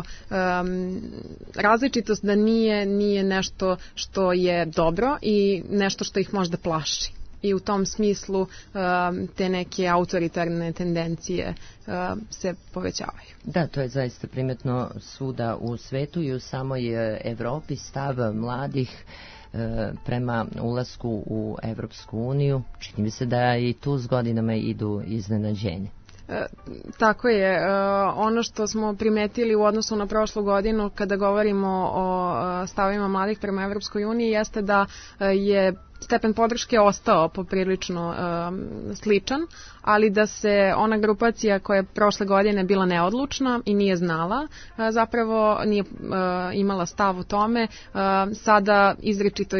različitost da nije nešto što je dobro i nešto što ih možda plaši. i u tom smislu te neke autoritarne tendencije se povećavaju. Da, to je zaista primetno svuda u svetu i u samoj Evropi stav mladih prema ulasku u Evropsku uniju. Čini mi se da i tu s godinama idu iznenađenje. Tako je. Ono što smo primetili u odnosu na prošlu godinu kada govorimo o stavovima mladih prema Evropskoj uniji jeste da je stepen podrške ostao poprilično sličan, ali da se ona grupacija koja je prošle godine bila neodlučna i nije znala, zapravo nije imala stav u tome, sada izričito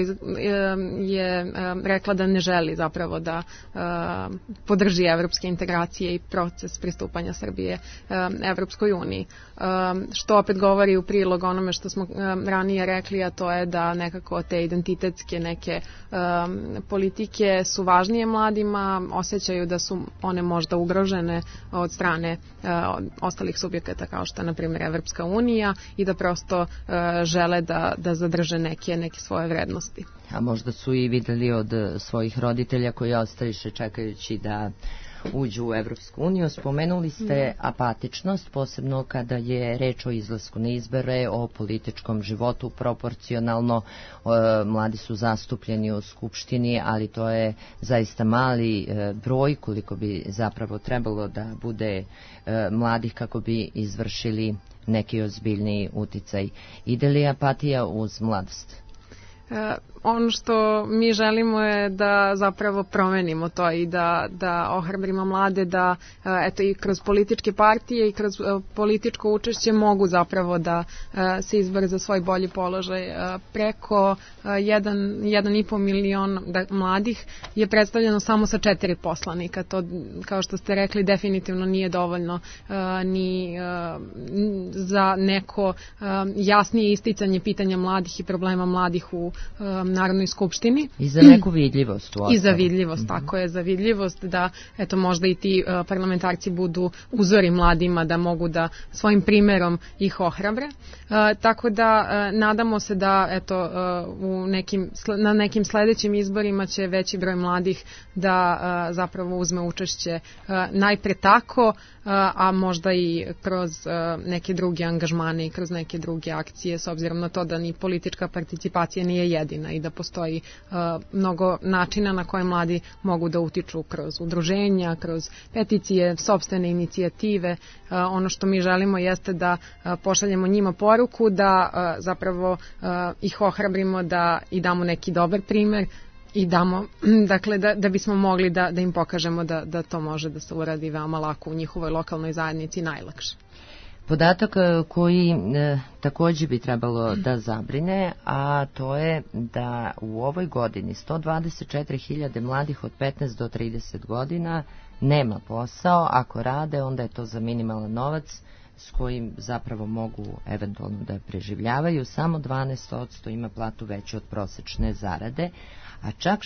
je rekla da ne želi zapravo da podrži evropske integracije i proces pristupanja Srbije Evropskoj uniji. Što opet govori u prilog onome što smo ranije rekli, a to je da nekako te identitetske neke politike su važnije mladima, osjećaju da su one možda ugrožene od strane ostalih subjekata kao što je na primjer Evropska unija i da prosto žele da zadrže neke svoje vrednosti. A možda su i videli od svojih roditelja koji ostariše čekajući da uđu u Evropsku uniju. Spomenuli ste apatičnost, posebno kada je reč o izlasku na izbore, o političkom životu proporcionalno. Mladi su zastupljeni u Skupštini, ali to je zaista mali broj koliko bi zapravo trebalo da bude mladih kako bi izvršili neki ozbiljniji uticaj. Ide li apatija uz mladost? Ono što mi želimo je da zapravo promenimo to i da ohrabrimo mlade da eto i kroz političke partije i kroz političko učešće mogu zapravo da se izbore za svoj bolji položaj. Preko 1,5 milion mladih je predstavljeno samo sa 4 poslanika. To, kao što ste rekli, definitivno nije dovoljno ni za neko jasnije isticanje pitanja mladih i problema mladih u Narodnoj skupštini. I za neku vidljivost. I za vidljivost, tako je, za vidljivost da eto možda i ti parlamentarci budu uzori mladima da mogu da svojim primerom ih ohrabre. Tako da nadamo se da eto na nekim sledećim izborima će veći broj mladih da zapravo uzme učešće najpre tako, a možda i kroz neke druge angažmane i kroz neke druge akcije, s obzirom na to da ni politička participacija nije jedina i da postoji mnogo načina na koje mladi mogu da utiču kroz udruženja, kroz peticije, sopstvene inicijative. Ono što mi želimo jeste da pošaljemo njima poruku, da zapravo ih ohrabrimo da i damo neki dobar primer i damo, dakle, da bismo mogli da im pokažemo da to može da se uradi veoma lako u njihovoj lokalnoj zajednici, najlakše. Podatak koji također bi trebalo da zabrine, a to je da u ovoj godini 124.000 mladih od 15 do 30 godina nema posao. Ako rade, onda je to za minimalan novac s kojim zapravo mogu eventualno da preživljavaju. Samo 12% ima platu veću od prosečne zarade, a čak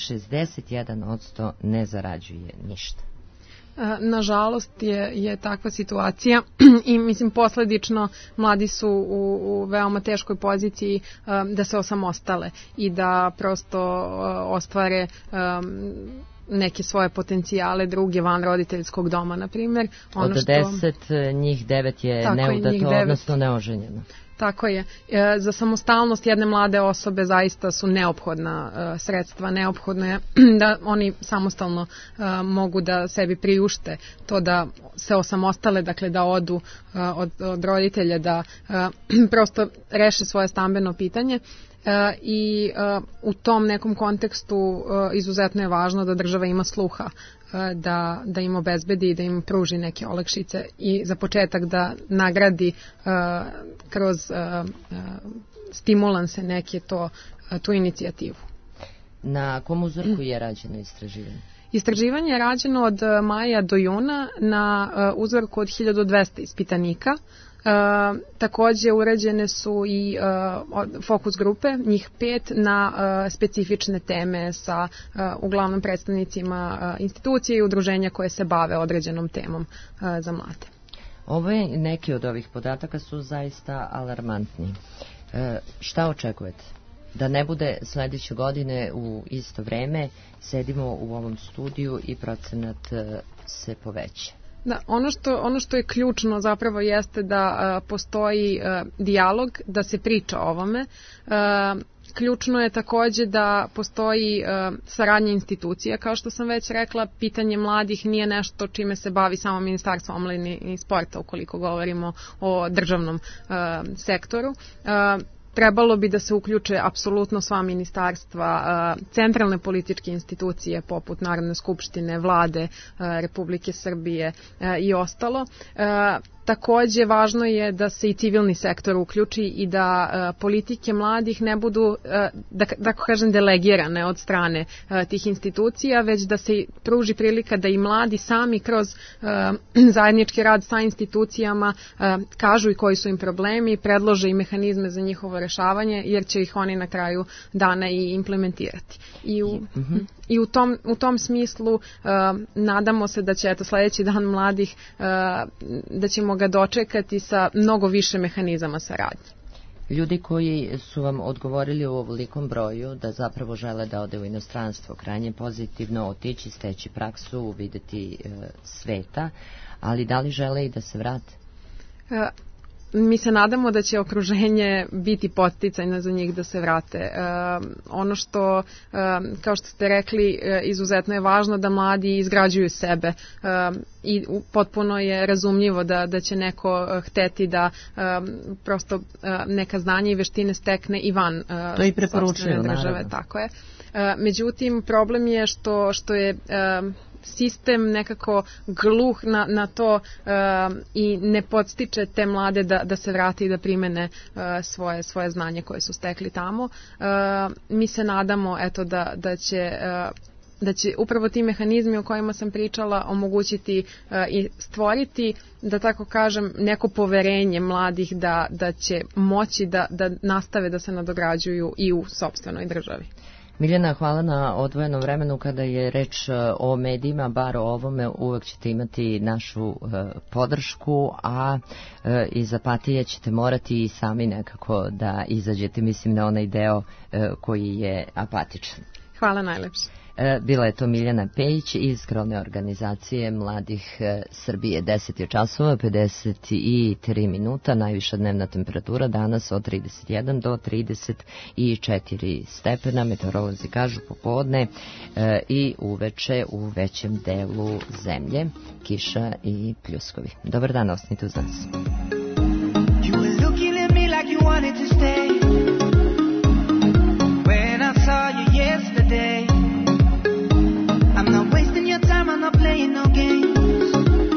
61% ne zarađuje ništa. Nažalost je takva situacija i mislim posledično mladi su u veoma teškoj poziciji da se osamostale i da prosto ostvare neke svoje potencijale druge van roditeljskog doma, na primjer. Od 10 njih 9 je neudato, odnosno neoženjeno. Tako je. Za samostalnost jedne mlade osobe zaista su neophodna sredstva, neophodno je da oni samostalno mogu da sebi priušte to da se osamostale, dakle da odu od roditelja, da prosto reše svoje stambeno pitanje. I u tom nekom kontekstu izuzetno je važno da država ima sluha, da im obezbedi i da im pruži neke olakšice i za početak da nagradi kroz stimulanse neke tu inicijativu. Na kom uzorku je rađeno istraživanje? Istraživanje je rađeno od maja do juna na uzorku od 1200 ispitanika. Također urađene su i fokus grupe, njih 5 na specifične teme sa uglavnom predstavnicima institucije i udruženja koje se bave određenom temom za mlade. Neki od ovih podataka su zaista alarmantni. Šta očekujete? Da ne bude sledeće godine u isto vreme, sedimo u ovom studiju i procenat se poveća. Da, ono što je ključno zapravo jeste da postoji dijalog, da se priča o ovome. Ključno je takođe da postoji saradnja institucija. Kao što sam već rekla, pitanje mladih nije nešto čime se bavi samo Ministarstvo omladine i sporta, ukoliko govorimo o državnom sektoru. Trebalo bi da se uključe apsolutno sva ministarstva, centralne političke institucije poput Narodne skupštine, vlade Republike Srbije i ostalo. Takođe, važno je da se i civilni sektor uključi i da politike mladih ne budu, da tako kažem, delegirane od strane tih institucija, već da se pruži prilika da i mladi sami kroz zajednički rad sa institucijama kažu i koji su im problemi, predlože i mehanizme za njihovo rešavanje, jer će ih oni na kraju dana i implementirati. I u tom smislu nadamo se da će sledeći dan mladih, da ćemo ga dočekati sa mnogo više mehanizama saradnje. Ljudi koji su vam odgovorili u ovolikom broju da zapravo žele da ode u inostranstvo, krajnje pozitivno otići, steći praksu, videti sveta, ali da li žele i da se vrate? Mi se nadamo da će okruženje biti podsticajno za njih da se vrate. Ono što, kao što ste rekli, izuzetno je važno da mladi izgrađuju sebe i potpuno je razumljivo da će neko hteti da prosto neka znanja i veštine stekne i van sopstvene države. Tako je. Međutim, problem je što je sistem nekako gluh na to i ne podstiče te mlade da se vrate i da primene svoje znanje koje su stekli tamo. Mi se nadamo da će upravo ti mehanizmi o kojima sam pričala omogućiti i stvoriti, da tako kažem, neko poverenje mladih da će moći da nastave da se nadograđuju i u sopstvenoj državi. Miljana, hvala na odvojenom vremenu. Kada je reč o medijima, bar o ovome, uvek ćete imati našu podršku, a iz apatije ćete morati i sami nekako da izađete, mislim, na onaj deo koji je apatičan. Hvala najlepše. Bila je to Miljana Pejić iz krovne organizacije Mladih Srbije. 10 je časova, 53 minuta, najviša dnevna temperatura danas od 31 do 34 stepena, meteorolozi kažu popodne i uveče u većem delu zemlje, kiša i pljuskovi. Dobar dan, ostanite uz nas. You were looking at me like you wanted to stay When I saw you yesterday I'm not wasting your time, I'm not playing no games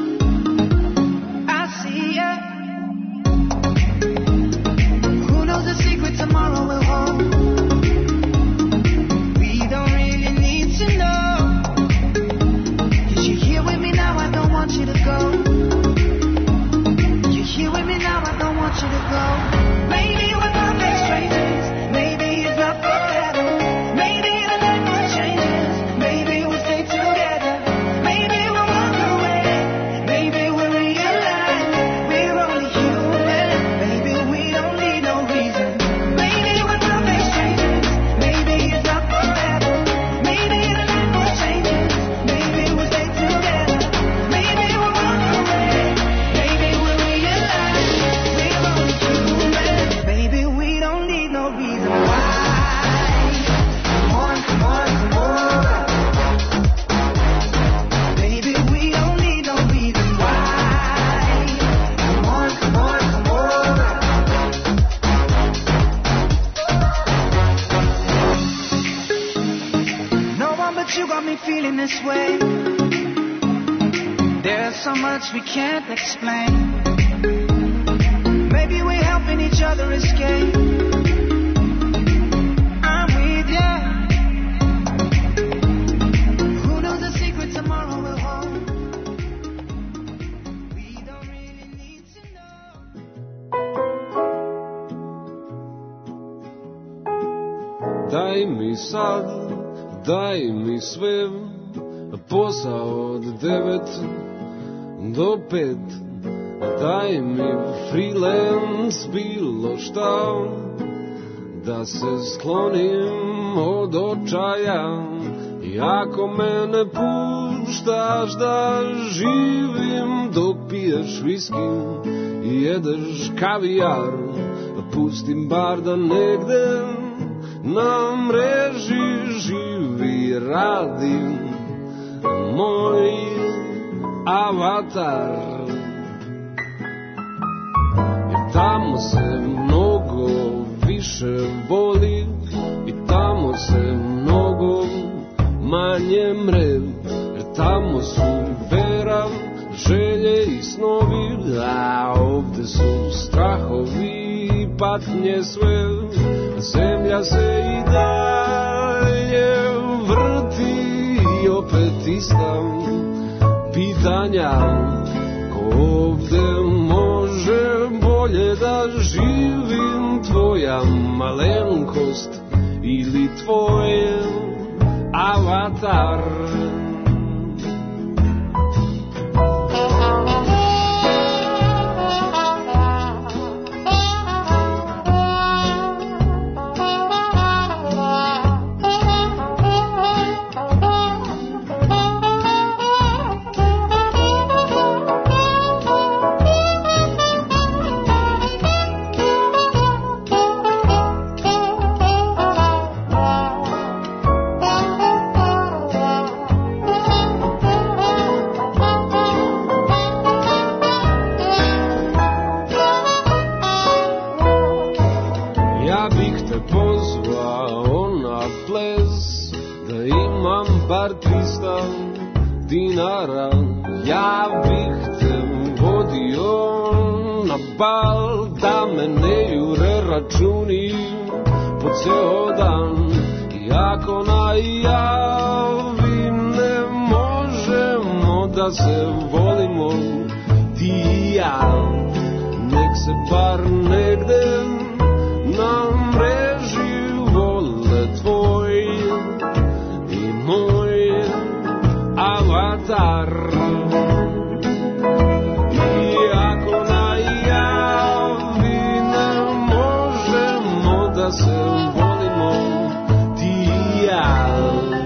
I see ya Who knows the secret tomorrow will hold We don't really need to know Cause you're here with me now, I don't want you to go You're here with me now, I don't want you to go Maybe we're perfect strangers Maybe it's not forever Maybe the night will changes Maybe we'll stay together Maybe we'll walk away Maybe we'll realize We're only human Maybe we don't need no reason Maybe we're perfect strangers Maybe it's not forever Maybe the night will changes Maybe we'll stay together Maybe we'll walk away Maybe we'll realize We're only human Maybe we don't need no reason why Come on, come on Baby, we don't need no reason why Come on, come on, come on No one but you got me feeling this way There's so much we can't explain Maybe we're helping each other escape I'm with ya Who knows the secret tomorrow will hold We don't really need to know Daj mi sad, daj mi sve Posao od 9 do 5 Daj mi freelance bilo šta da se sklonim od očaja. I ako me ne puštaš da živim dok piješ viski i jedeš kavijar, pustim bar da negde na mreži živi radim moj avatar. Jer tamo se mnogo više voli i tamo se mnogo manje mre, jer tamo su vera, želje i snovi, a ovde su strahovi i patnje sve. Zemlja se i dalje vrti i opet ista pitanja. Ko ovde može bolje da živim, tvoja malenkost ili tvoje avatar? Dinara, ja bih te vodio na bal, da me ne jure računi po ceo dan. I ako najavi ne možemo da se volimo ti i ja, nek se bar negde na mreži vole tvoj i moj avatar. I ako najavi ne možemo da se volimo ti i ja,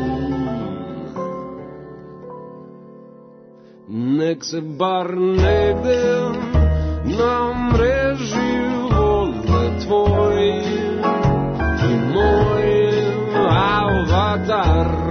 nek se bar negde na mreži vole tvoj i moj avatar.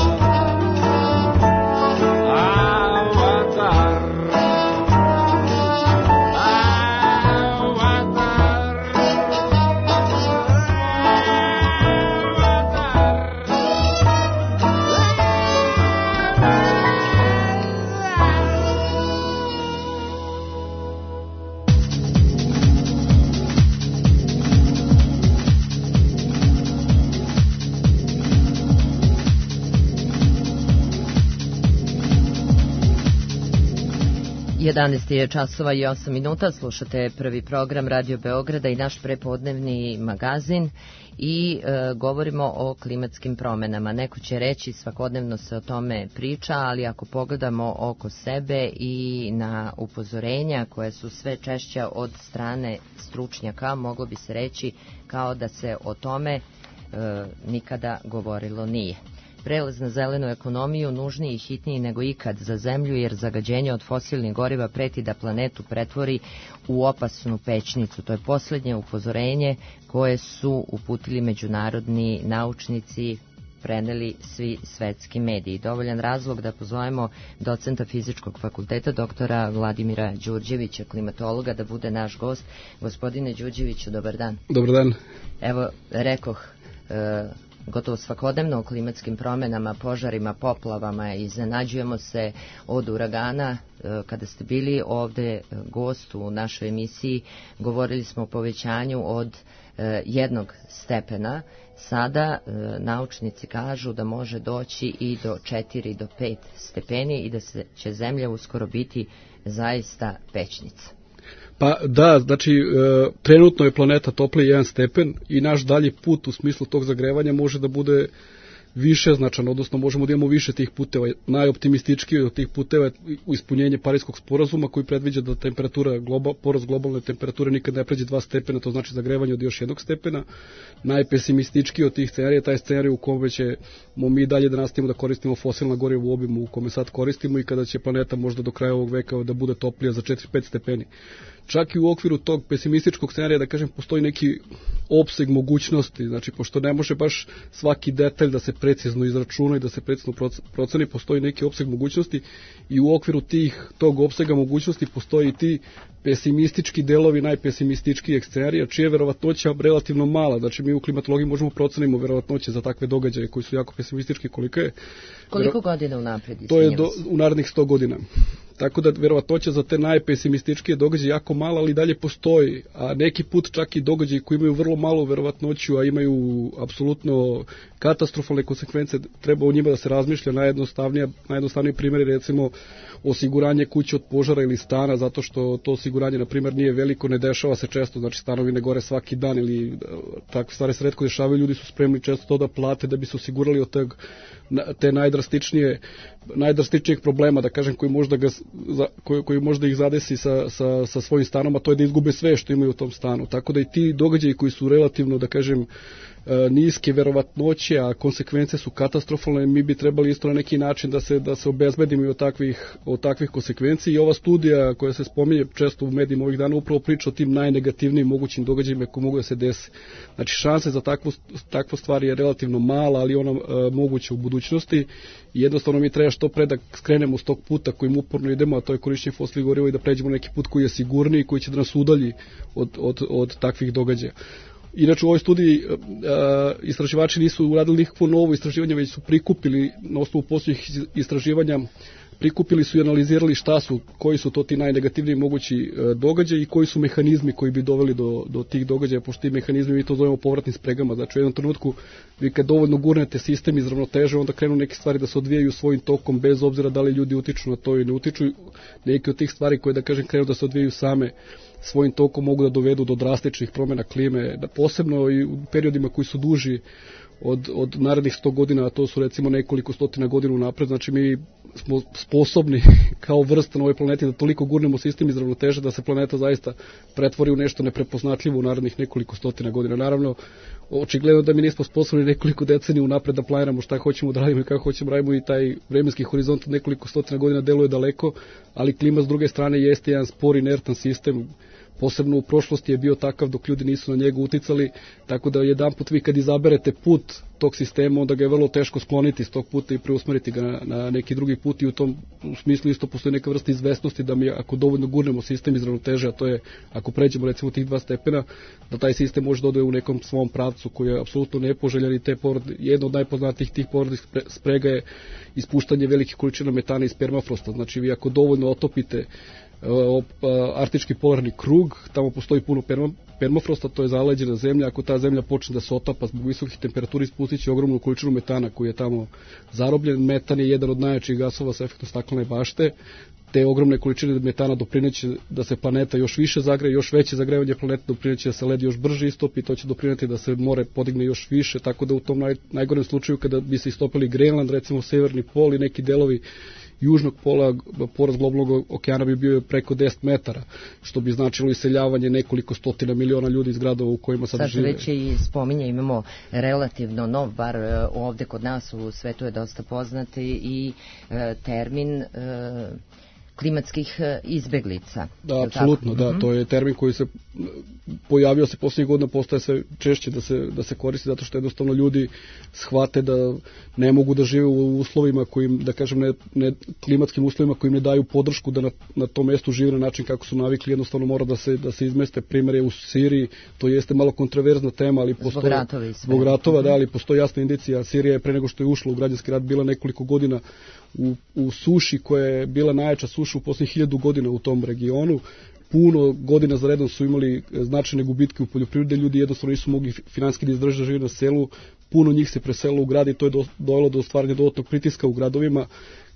Jedanaest je časova i 8 minuta, slušate prvi program Radio Beograda i naš prepodnevni magazin i govorimo o klimatskim promenama. Neko će reći svakodnevno se o tome priča, ali ako pogledamo oko sebe i na upozorenja koje su sve češća od strane stručnjaka, moglo bi se reći kao da se o tome nikada govorilo nije. Prelaz na zelenu ekonomiju nužniji i hitniji nego ikad za zemlju, jer zagađenje od fosilnih goriva preti da planetu pretvori u opasnu pećnicu. To je poslednje upozorenje koje su uputili međunarodni naučnici, preneli svi svetski mediji. Dovoljan razlog da pozovemo docenta Fizičkog fakulteta, doktora Vladimira Đurđevića, klimatologa, da bude naš gost. Gospodine Đurđeviću, dobar dan. Dobar dan. Evo, rekoh, gotovo svakodnevno o klimatskim promenama, požarima, poplavama, iznenađujemo se od uragana. Kada ste bili ovde gost u našoj emisiji, govorili smo o povećanju od 1 stepena. Sada naučnici kažu da može doći i do 4 do 5 stepeni i da će zemlja uskoro biti zaista pećnica. Pa da, znači trenutno je planeta toplije 1 stepen i naš dalji put u smislu tog zagrevanja može da bude više značan, odnosno možemo da imamo više tih puteva. Najoptimističkiji od tih puteva je ispunjenje Pariskog sporazuma koji predviđa da porast globalne temperature nikad ne pređe 2 stepena, to znači zagrevanje od još 1 stepena. Najpesimističkiji od tih scenarija je taj scenarij u kome ćemo mi dalje da nastavimo da koristimo fosilna goriva u obimu u kome sad koristimo i kada će planeta možda do kraja ovog veka da bude toplija za 4-5 stepeni. Čak i u okviru tog pesimističkog scenarija, da kažem, postoji neki opseg mogućnosti, znači pošto ne može baš svaki detalj da se precizno izračuna i da se precizno proceni, postoji neki opseg mogućnosti i u okviru tog opsega mogućnosti postoji i ti pesimistički delovi najpesimističkijeg scenarija, čija je verovatnoća relativno mala. Znači mi u klimatologiji možemo procenimo verovatnoće za takve događaje koji su jako pesimistički kolika je. Koliko godina unapred? To je u narednih 100 godina. Tako da verovatnoća za te najpesimističkije događaje jako mala, ali dalje postoji. A neki put čak i događaji koji imaju vrlo malu verovatnoću, a imaju apsolutno katastrofalne konsekvence, treba o njima da se razmišlja. Najjednostavniji primjer je recimo osiguranje kuće od požara ili stana, zato što to osiguranje, na primjer, nije veliko, ne dešava se često, znači stanovi ne gore svaki dan ili takve stvari se retko dešavaju, ljudi su spremni često to da plate da bi se osigurali od te najdrastičnijeg problema, da kažem, koji možda ih zadesi sa svojim stanom, a to je da izgube sve što imaju u tom stanu. Tako da i ti događaji koji su relativno, da kažem, niske verovatnoće, a konsekvence su katastrofalne, mi bi trebali isto na neki način da se obezbedimo i od takvih konsekvenci. I ova studija koja se spominje često u medijima ovih dana upravo priča o tim najnegativnijim mogućim događajima koji mogu da se desi. Znači šanse za takvu stvar je relativno mala, ali ona moguća u budućnosti i jednostavno mi treba što pre da skrenemo s tog puta kojim uporno idemo, a to je korišćenje fosilnih goriva, i da pređemo na neki put koji je sigurniji, koji će da nas udalji od takvih događaja. Inače u ovoj studiji istraživači nisu uradili nikakvo novo istraživanje, već su prikupili na osnovu posljednjih istraživanja, prikupili su i analizirali koji su to ti najnegativniji mogući događaji i koji su mehanizmi koji bi doveli do tih događaja, pošto ti mehanizmi mi to zovemo povratnim spregama. Znači u jednom trenutku vi kad dovoljno gurnete sistem iz ravnoteže, onda krenu neke stvari da se odvijaju svojim tokom bez obzira da li ljudi utiču na to ili ne utiču. Neke od tih stvari koje, da kažem, krenu da se odvijaju same svojim tokom mogu da dovedu do drastičnih promjena klime, posebno i u periodima koji su duži od narednih 100 godina, a to su recimo nekoliko stotina godina unapred. Znači mi smo sposobni kao vrsta na ovoj planeti da toliko gurnemo sistem iz ravnoteže da se planeta zaista pretvori u nešto neprepoznatljivo u narednih nekoliko stotina godina. Naravno, očigledno da mi nismo sposobni nekoliko decenija unapred da planiramo šta hoćemo da radimo i kako hoćemo da radimo, i taj vremenski horizont od nekoliko stotina godina deluje daleko, ali klima s druge strane jeste jedan spor, inertan sistem. Posebno u prošlosti je bio takav dok ljudi nisu na njega uticali, tako da jedanput vi kad izaberete put tog sistema, onda ga je vrlo teško skloniti s tog puta i preusmeriti ga na neki drugi put, i u tom smislu isto postoji neka vrsta izvesnosti da mi ako dovoljno gurnemo sistem iz ravnoteže, a to je ako pređemo recimo tih 2 stepena, da taj sistem može da ode u nekom svom pravcu koji je apsolutno nepoželjan, i jedno od najpoznatijih tih porodnih sprega je ispuštanje velike količina metana iz permafrosta. Znači vi ako dovoljno otopite arktički polarni krug, tamo postoji puno permafrosta, to je zaleđena zemlja, ako ta zemlja počne da se otapa zbog visokih temperatura, ispustit će ogromnu količinu metana koji je tamo zarobljen. Metan je jedan od najjačih gasova sa efektom staklene bašte. Te ogromne količine metana doprineće da se planeta još više zagreje, još veće zagrevanje planeta doprineće da se led još brže istopi, to će doprineti da se more podigne još više, tako da u tom najgorem slučaju kada bi se istopili Grenland, recimo severni pol i neki delovi južnog pola, porast globalnog okeana bi bio preko 10 metara, što bi značilo iseljavanje nekoliko stotina miliona ljudi iz gradova u kojima sad žive. Sad već i spominje, imamo relativno nov, bar ovde kod nas u svetu je dosta poznati i termin klimatskih izbeglica. Da, apsolutno, da, to je termin koji se pojavio se posljednjih godina, postaje sve češće da se koristi, zato što jednostavno ljudi shvate da ne mogu da žive u uslovima kojim, da kažem, ne klimatskim uslovima koji im ne daju podršku da na tom mjestu žive na način kako su navikli, jednostavno mora da se izmeste. Primjer je u Siriji, to jeste malo kontroverzna tema, ali postoji zbog ratova, da, ali postoji jasna indicija. Sirija je pre nego što je ušla u građanski rat bila nekoliko godina u suši koja je bila najjača suša u posljednjih 1000 godina u tom regionu. Puno godina za redom su imali značajne gubitke u poljoprivredi, ljudi jednostavno nisu mogli finansijski da izdrže da žive na selu, puno njih se preselilo u grad i to je dovelo do stvaranja dodatnog pritiska u gradovima.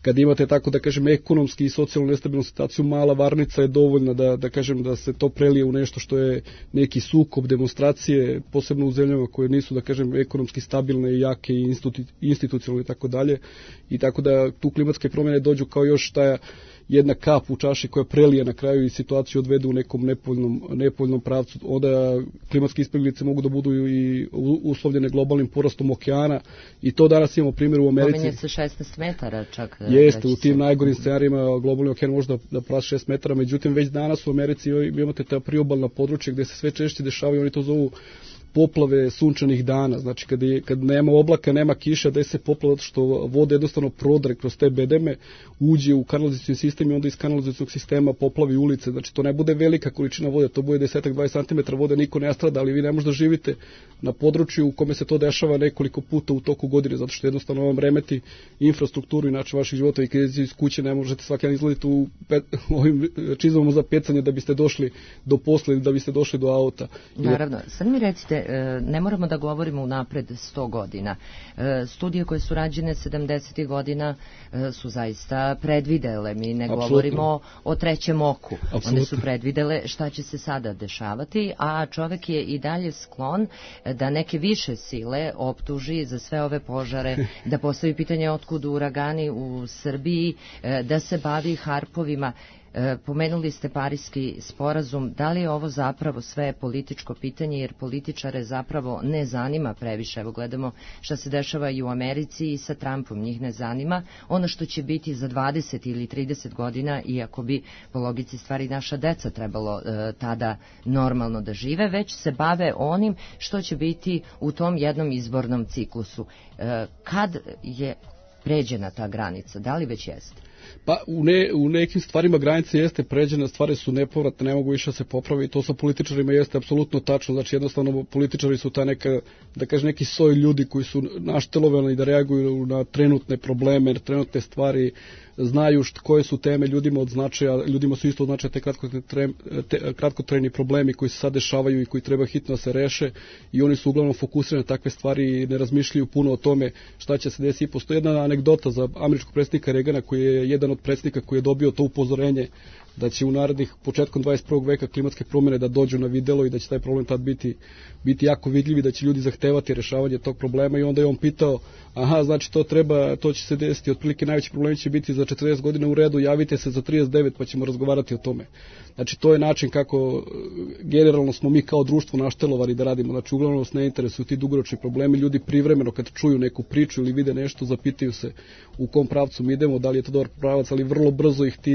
kad imate tako da kažem ekonomski i socijalno nestabilnu situaciju, mala varnica je dovoljna da kažem da se to prelije u nešto što je neki sukob, demonstracije, posebno u zemljama koje nisu da kažem ekonomski stabilne i jake i institucionalne i tako dalje. I tako da tu klimatske promjene dođu kao još ta jedna kap u čaši koja prelije na kraju i situaciju odvede u nekom nepovoljnom pravcu. Onda klimatske izbjeglice mogu da budu i uslovljene globalnim porastom okeana i to danas imamo primjer u Americi. Pominje se 16 metara čak. Jeste, u tim najgorim scenarijima globalni okean može da prasi 6 metara, međutim već danas u Americi imate ta priobalna područja gdje se sve češće dešavaju, oni to zovu poplave sunčanih dana, znači kad nema oblaka, nema kiša, da se poplava, što voda jednostavno prodre kroz te bedeme, uđe u kanalizacioni sistem i onda iz kanalizacionog sistema poplavi ulice, znači to ne bude velika količina vode, to bude 10-20 cm vode, niko ne strada, ali vi ne možete da živite na području u kome se to dešava nekoliko puta u toku godine, zato što jednostavno vam remeti infrastrukturu i način vaših života i kad iz kuće ne možete svaki dan izgledati u ovim čizmama za pecanje da biste došli do posla ili da biste došli do auta. Naravno, sad mi recite, ne moramo da govorimo unapred 100 godina. Studije koje su rađene 70. godina su zaista predvidele, mi ne govorimo o trećem oku. One su predvidele šta će se sada dešavati, a čovek je i dalje sklon da neke više sile optuži za sve ove požare, da postavi pitanje otkud uragani u Srbiji, da se bavi harpovima. Pomenuli ste Pariski sporazum, da li je ovo zapravo sve političko pitanje, jer političare zapravo ne zanima previše. Evo gledamo šta se dešava i u Americi i sa Trumpom, njih ne zanima ono što će biti za 20 ili 30 godina, iako bi po logici stvari naša deca trebalo tada normalno da žive, već se bave onim što će biti u tom jednom izbornom ciklusu. Kad je pređena ta granica, da li već jeste? Pa u nekim stvarima granica jeste pređena, stvari su nepovratne, ne mogu više da se popravi i to sa političarima jeste apsolutno tačno, znači jednostavno političari su ta neka, da kažem, neki soj ljudi koji su naštelovani da reaguju na trenutne probleme, trenutne stvari, znaju koje su teme ljudima od značaja, ljudima su isto od značaja te kratkotrajni problemi koji se sad dešavaju i koji treba hitno da se reše i oni su uglavnom fokusirani na takve stvari i ne razmišljaju puno o tome šta će se desiti. Postoji jedna anegdota za američkog predsjednika Reagana koji je jedan od predsjednika koji je dobio to upozorenje da će u narednih početkom 21. veka klimatske promjene da dođu na videlo i da će taj problem tad biti jako vidljiv i da će ljudi zahtevati rešavanje tog problema i onda je on pitao, znači to će se desiti, otprilike najveći problem će biti za 40 godina, u redu, javite se za 39 pa ćemo razgovarati o tome. Znači to je način kako generalno smo mi kao društvo naštelovani da radimo, znači uglavnom nas ne interesuju ti dugoročni problemi, ljudi privremeno kad čuju neku priču ili vide nešto zapitaju se u kom pravcu mi idemo, da li je to dobar pravac, ali vrlo brzo ih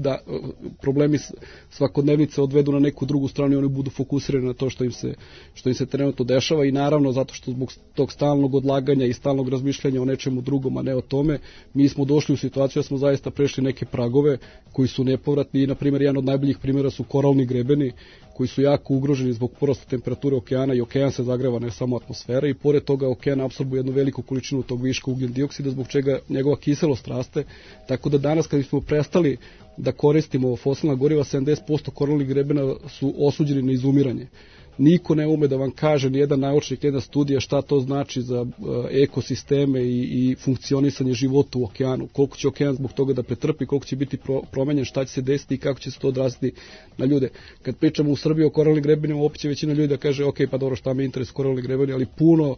problemi svakodnevnice odvedu na neku drugu stranu i oni budu fokusirani na to što im se trenutno dešava i naravno zato što zbog tog stalnog odlaganja i stalnog razmišljanja o nečemu drugom, a ne o tome, mi smo došli u situaciju da smo zaista prešli neke pragove koji su nepovratni i na primjer jedan od najboljih primjera su koralni grebeni koji su jako ugroženi zbog porasta temperature okeana i okean se zagreva, ne samo atmosfera i pored toga okean apsorbuje jednu veliku količinu tog viška ugljen dioksida zbog čega njegova kiselost raste, tako da danas kad smo prestali da koristimo fosilna goriva, 70% koralnih grebena su osuđeni na izumiranje. Niko ne ume da vam kaže, ni jedan naučnik, jedna studija šta to znači za ekosisteme i funkcionisanje života u okeanu, koliko će okean zbog toga da pretrpi, koliko će biti promenjen, šta će se desiti i kako će se to odraziti na ljude. Kad pričamo u Srbiji o koralnim grebenima, opet će većina ljudi da kaže, ok, pa dobro, šta me interes koralni grebeni, ali puno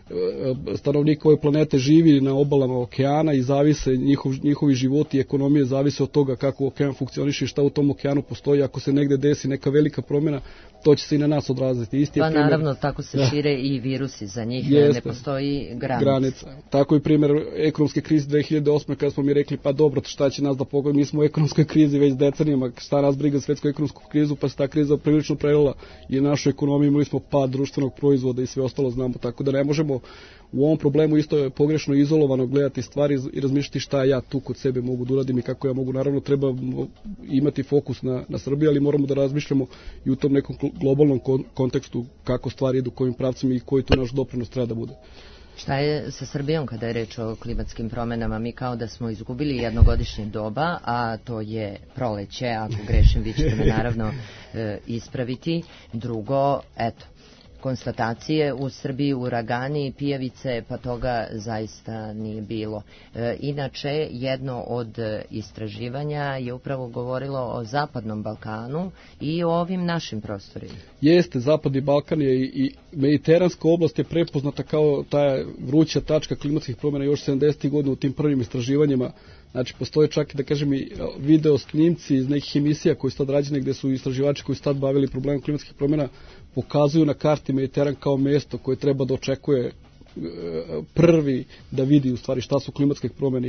stanovnika ove planete živi na obalama okeana i zavise njihovi životi i ekonomije zavise od toga kako okean funkcioniše i šta u tom okeanu postoji. Ako se negde desi neka velika promjena, to će se i na nas odraziti. Pa naravno, tako se šire i virusi, za njih ne postoji granica. Tako i primjer ekonomske krize 2008. kada smo mi rekli, pa dobro, šta će nas da pogodi, mi smo u ekonomskoj krizi već decenijama, šta nas briga svetsku ekonomsku krizu, pa se ta kriza prilično prelila i našu ekonomiju, imali smo pad društvenog proizvoda i sve ostalo znamo, tako da ne možemo u ovom problemu isto je pogrešno izolovano gledati stvari i razmišljati šta ja tu kod sebe mogu da uradim i kako ja mogu. Naravno treba imati fokus na Srbiji, ali moramo da razmišljamo i u tom nekom globalnom kontekstu kako stvari idu, kojim pravcima i koji tu naš doprinos treba da bude. Šta je sa Srbijom kada je reč o klimatskim promenama? Mi kao da smo izgubili jednogodišnje doba, a to je proleće, ako grešim vi ćete me naravno ispraviti. Drugo, eto, konstatacije. U Srbiji uragani, pijavice, pa toga zaista nije bilo. Inače, jedno od istraživanja je upravo govorilo o Zapadnom Balkanu i o ovim našim prostorima. Jeste, Zapadni Balkan je i Mediteranska oblast je prepoznata kao ta vruća tačka klimatskih promjena još 70. godina u tim prvim istraživanjima. Znači, postoje čak, da kažem, i video snimci iz nekih emisija koji su tad rađene, gde su istraživači koji su tad bavili problemom klimatskih promjena pokazuju na karti Mediteran kao mesto koje treba da očekuje prvi da vidi u stvari šta su klimatske promjene i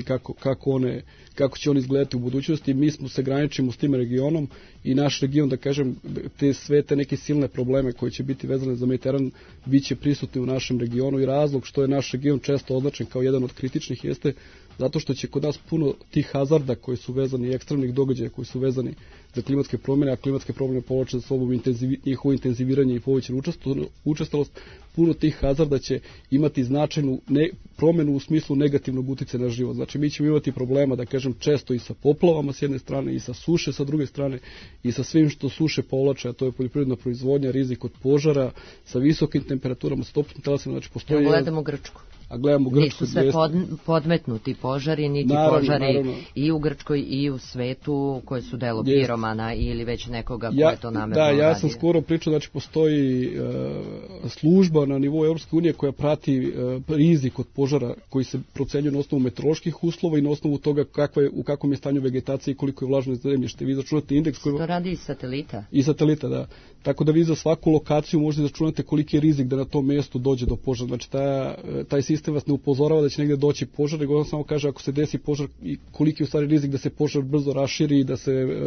kako će oni izgledati u budućnosti. Mi se graničimo s tim regionom i naš region, da kažem, sve te neke silne probleme koje će biti vezane za Mediteran bit će prisutni u našem regionu i razlog što je naš region često označen kao jedan od kritičnih jeste zato što će kod nas puno tih hazarda koji su vezani i ekstremnih događaja koji su vezani za klimatske promjene, a klimatske promjene povlače za sobom njihovo intenziviranje i povećanu učestalost, puno tih hazarda će imati značajnu promjenu u smislu negativnog uticaja na život. Znači mi ćemo imati problema, da kažem, često i sa poplavama s jedne strane i sa suše sa druge strane i sa svim što suše povlače, a to je poljoprivredna proizvodnja, rizik od požara, sa visokim temperaturama, sa toplim talasima, znači postoji... Gledamo Grčku. A gledamo Grčku. Nisu sve podmetnuti požari, niti požari i u Grčkoj i u svetu koji su delo piromana ili već nekoga ko je to namerno radio. Da, ja sam skoro pričao, znači postoji služba na nivou Europske unije koja prati rizik od požara koji se procenjuje na osnovu meteoroloških uslova i na osnovu toga u kakvom je stanju vegetacije i koliko je vlažno zemljište. Vi začunate indeks koji... To radi i satelita. I satelita, da. Tako da vi za svaku lokaciju možete začunati koliki je rizik da na tom mjestu dođe do požara. Znači taj sistem vas ne upozorava da će negdje doći požar, nego on samo kaže ako se desi požar i koliki je u stvari rizik da se požar brzo raširi i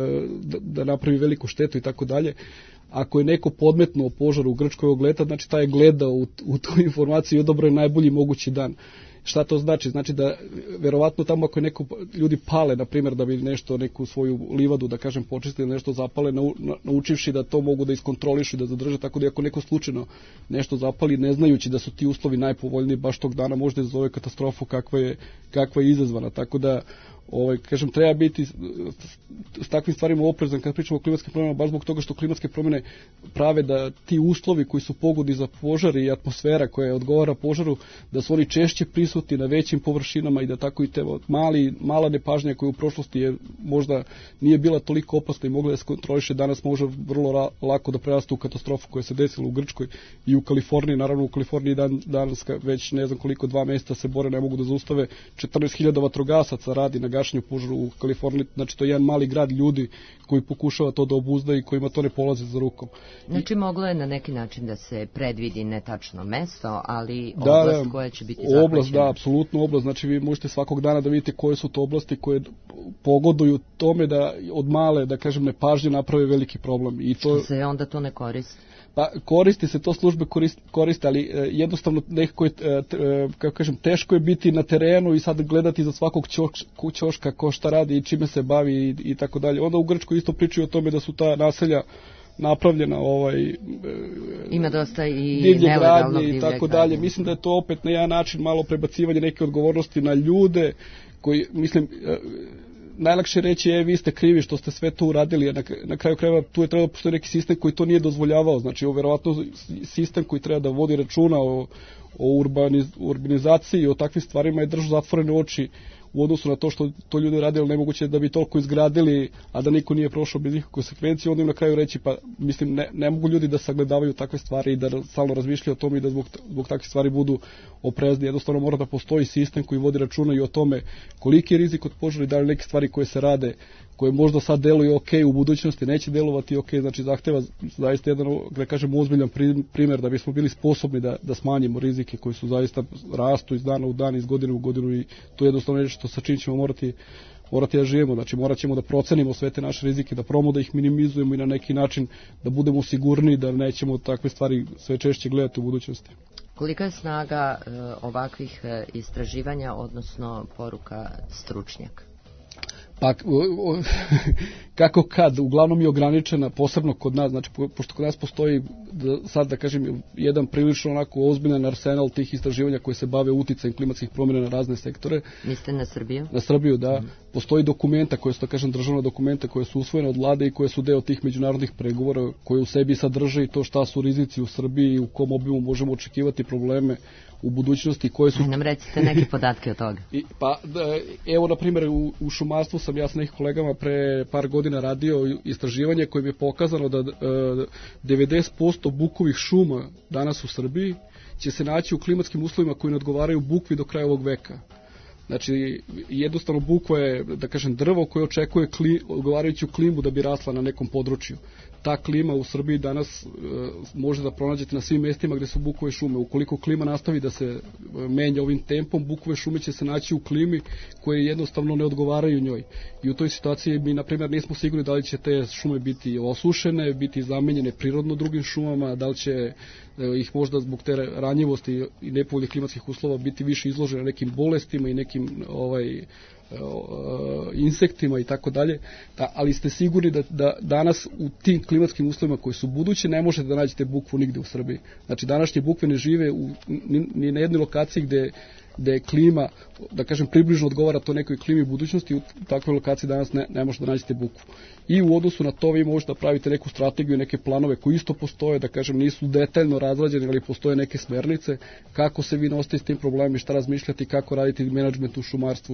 da napravi veliku štetu i tako dalje. Ako je neko podmetnuo požar u Grčkoj ovog leta, znači taj je gledao u tu informaciju i odabrao je najbolji mogući dan. Šta to znači? Znači da verovatno tamo ako je ljudi pale, na primjer, da bi neku svoju livadu, da kažem, počistili, nešto zapale, naučivši da to mogu da iskontrolišu i da zadrže, tako da ako neko slučajno nešto zapali, ne znajući da su ti uslovi najpovoljniji baš tog dana, možda izazove katastrofu kakva je izazvana. Tako da kažem, treba biti s takvim stvarima oprezan kad pričamo o klimatskim promjenama, baš zbog toga što klimatske promjene prave da ti uslovi koji su pogodni za požar i atmosfera koja odgovara požaru, da su oni češće prisutni na većim površinama i da tako i te mala nepažnja koja u prošlosti je možda nije bila toliko opasna i mogla da se kontroliše, danas može vrlo lako da preraste u katastrofu koja se desila u Grčkoj i u Kaliforniji. Naravno u Kaliforniji danas već ne znam koliko 2 mjeseca se bore, ne mogu da zaustave, 14.000 vatrogasaca radi na gašenju požara u Kaliforniji, znači to je jedan mali grad ljudi koji pokušava to da obuzda i kojima to ne polazi za rukom. Znači moglo je na neki način da se predvidi ne tačno mesto, ali oblast koja će biti zahvaćena. Oblast, da, apsolutno oblast, znači vi možete svakog dana da vidite koje su to oblasti koje pogoduju tome da od male, da kažem, nepažnje naprave veliki problem. I što se onda to ne koristi? Pa koristi se, to službe koriste, ali jednostavno nekako je, kako kažem, teško je biti na terenu i sad gledati za svakog ćoška ko šta radi i čime se bavi i tako dalje. Onda u Grčkoj isto pričaju o tome da su ta naselja napravljena ima dosta i nelegalnog i tako dalje. Mislim da je to opet na jedan način malo prebacivanje neke odgovornosti na ljude koji, mislim, najlakše reći je vi ste krivi što ste sve to uradili, a na kraju krajeva tu je trebalo da postoji neki sistem koji to nije dozvoljavao, znači ovo verovatno sistem koji treba da vodi računa o urbanizaciji i o takvim stvarima je držao zatvorene oči u odnosu na to što to ljudi rade, ali nemoguće da bi toliko izgradili, a da niko nije prošao bez nikakve konsekvencije, onda im na kraju reći, pa mislim, ne mogu ljudi da sagledavaju takve stvari i da stalno razmišljaju o tome i da zbog takvih stvari budu oprezni. Jednostavno mora da postoji sistem koji vodi računa i o tome koliki je rizik od požara i da li neke stvari koje se rade, koje možda sad deluju ok, u budućnosti neće delovati ok, znači zahteva zaista jedan, da kažem, ozbiljan primjer da bismo bili sposobni da smanjimo rizike koji su zaista rastu iz dana u dan, iz godine u godinu i to je jednostavno nešto sa čim ćemo morati da živimo, znači morat ćemo da procenimo sve te naše rizike, da probamo da ih minimizujemo i na neki način da budemo sigurni da nećemo takve stvari sve češće gledati u budućnosti. Kolika je snaga ovakvih istraživanja, odnosno poruka stručnjaka? Pa, kako kad, uglavnom je ograničena, posebno kod nas, znači, pošto kod nas postoji, sad da kažem, jedan prilično onako ozbiljan arsenal tih istraživanja koje se bave uticajem klimatskih promjena na razne sektore. Mislite na Srbiju? Na Srbiju, da. Postoji dokumenta koje su, da kažem, državna dokumenta koje su usvojene od vlade i koje su deo tih međunarodnih pregovora, koje u sebi sadrže i to šta su rizici u Srbiji i u kom obimu možemo očekivati probleme u budućnosti koje su... Aj nam recite neke podatke od toga. Evo, na primjer, u šumarstvu sam ja sa nekih kolegama pre par godina radio istraživanje koje mi je pokazano da 90% bukovih šuma danas u Srbiji će se naći u klimatskim uslovima koji ne odgovaraju bukvi do kraja ovog veka. Znači, jednostavno bukva je, da kažem, drvo koje očekuje odgovarajuću klimu da bi rasla na nekom području. Ta klima u Srbiji danas može da pronađete na svim mestima gde su bukove šume. Ukoliko klima nastavi da se menja ovim tempom, bukove šume će se naći u klimi koje jednostavno ne odgovaraju njoj. I u toj situaciji mi, na primjer, nismo sigurni da li će te šume biti osušene, biti zamenjene prirodno drugim šumama, da li će ih možda zbog te ranjivosti i nepovoljnih klimatskih uslova biti više izložene nekim bolestima i nekim insektima i tako dalje, ali ste sigurni da danas u tim klimatskim uslovima koji su budući ne možete da nađete bukvu nigde u Srbiji. Znači, današnje bukve ne žive ni na jednoj lokaciji gde je klima, da kažem, približno odgovara to nekoj klimi budućnosti, u takvoj lokaciji danas ne možete da nađete bukvu. I u odnosu na to vi možete da pravite neku strategiju, neke planove koji isto postoje, da kažem, nisu detaljno razrađeni, ali postoje neke smernice, kako se vi nosite s tim problemima, šta razmišljati, kako raditi menadžment u šumarstvu,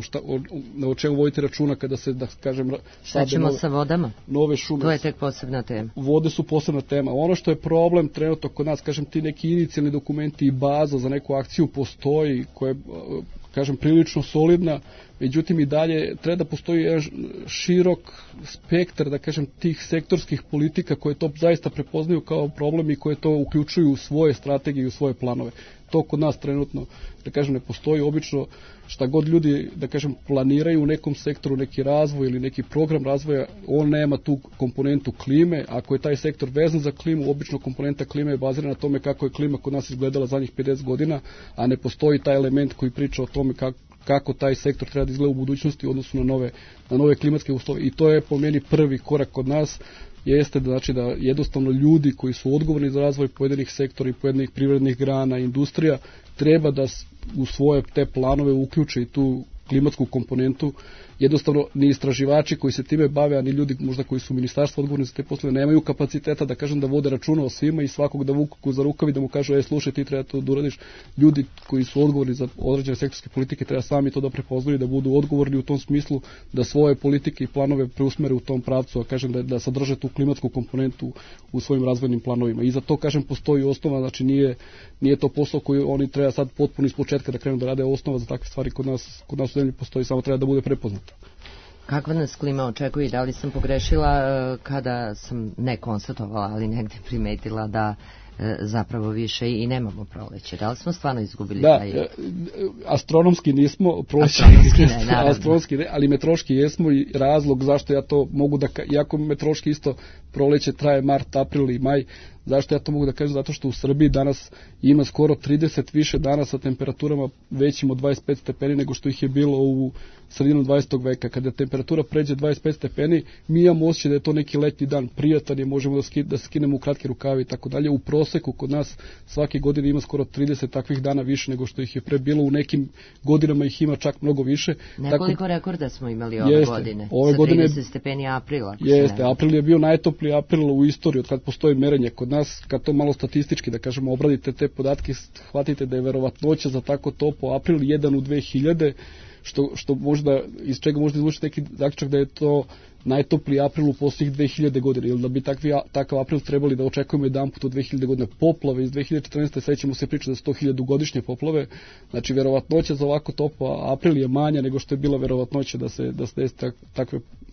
o čemu vodite računa kada se, da kažem, šta ćemo sa vodama? Nove šume. To je tek posebna tema. Vode su posebna tema. Ono što je problem trenutno kod nas, kažem, ti neki inicijalni dokumenti i baza za neku akciju postoji, koja je, kažem, prilično solidna, međutim i dalje treba da postoji jedan širok spektar, da kažem, tih sektorskih politika koje to zaista prepoznaju kao problem i koje to uključuju u svoje strategije i u svoje planove. To kod nas trenutno, da kažem, ne postoji. Obično šta god ljudi, da kažem, planiraju u nekom sektoru neki razvoj ili neki program razvoja, on nema tu komponentu klime. Ako je taj sektor vezan za klimu, obično komponenta klime je bazirana na tome kako je klima kod nas izgledala zadnjih 50 godina, a ne postoji taj element koji priča o tome kako taj sektor treba da izgleda u budućnosti u odnosu na nove klimatske uslove. I to je po meni prvi korak kod nas, jeste da, znači, da jednostavno ljudi koji su odgovorni za razvoj pojedinih sektora i pojedinih privrednih grana i industrija treba da u svoje te planove uključe i tu klimatsku komponentu. Jednostavno ni istraživači koji se time bave, a ni ljudi možda koji su u ministarstvu odgovorni za te poslove, nemaju kapaciteta, da kažem, da vode računa o svima i svakog da vuku za rukav i da mu kažu, slušaj, ti treba to da uradiš. Ljudi koji su odgovorni za određene sektorske politike treba sami to da prepoznaju, da budu odgovorni u tom smislu, da svoje politike i planove preusmere u tom pravcu, a kažem da sadrže tu klimatsku komponentu u svojim razvojnim planovima. I za to, kažem, postoji osnova, znači nije to posao koji oni treba sad potpuno iz početka da krenu da rade, osnova za takve stvari kod nas u zemlji postoji, samo treba da bude prepoznat. Kakva nas klima očekuje? Da li sam pogrešila kada sam ne konstatovala, ali negde primetila da zapravo više i nemamo proleće? Da li smo stvarno izgubili taj... Da, astronomski nismo, proleće astronomski ne, ali meteorološki jesmo i razlog zašto ja to mogu da... Iako meteorološki isto proleće traje mart, april i maj, zašto ja to mogu da kažem? Zato što u Srbiji danas ima skoro 30 više dana sa temperaturama većim od 25 stepeni nego što ih je bilo u sredinu 20. veka. Kada temperatura pređe 25 stepeni, mi imamo osjećaj da je to neki letnji dan, prijatan je, možemo da skinemo u kratke rukave i tako dalje. U proseku kod nas svake godine ima skoro 30 takvih dana više nego što ih je pre bilo, u nekim godinama ih ima čak mnogo više. Nekoliko rekorda smo imali ove godine, sa 30 stepeni aprila. Jeste, april je bio najtopliji april u istoriji od kad postoji merenje kod nas. Kad to malo statistički, da kažemo, obradite te podatke, shvatite da je verovatnoća za tako topao april 1 u 2000, što možda, iz čega možda izvučiti neki zaključak da je to najtopliji april u posljednjih 2000 godina, ili da bi takav april trebali da očekujemo jedan put u 2000 godina. Poplave iz 2014. sećamo se priča za 100.000 godišnje poplave, znači verovatnoća za ovako topao april je manja nego što je bila verovatnoća da se desi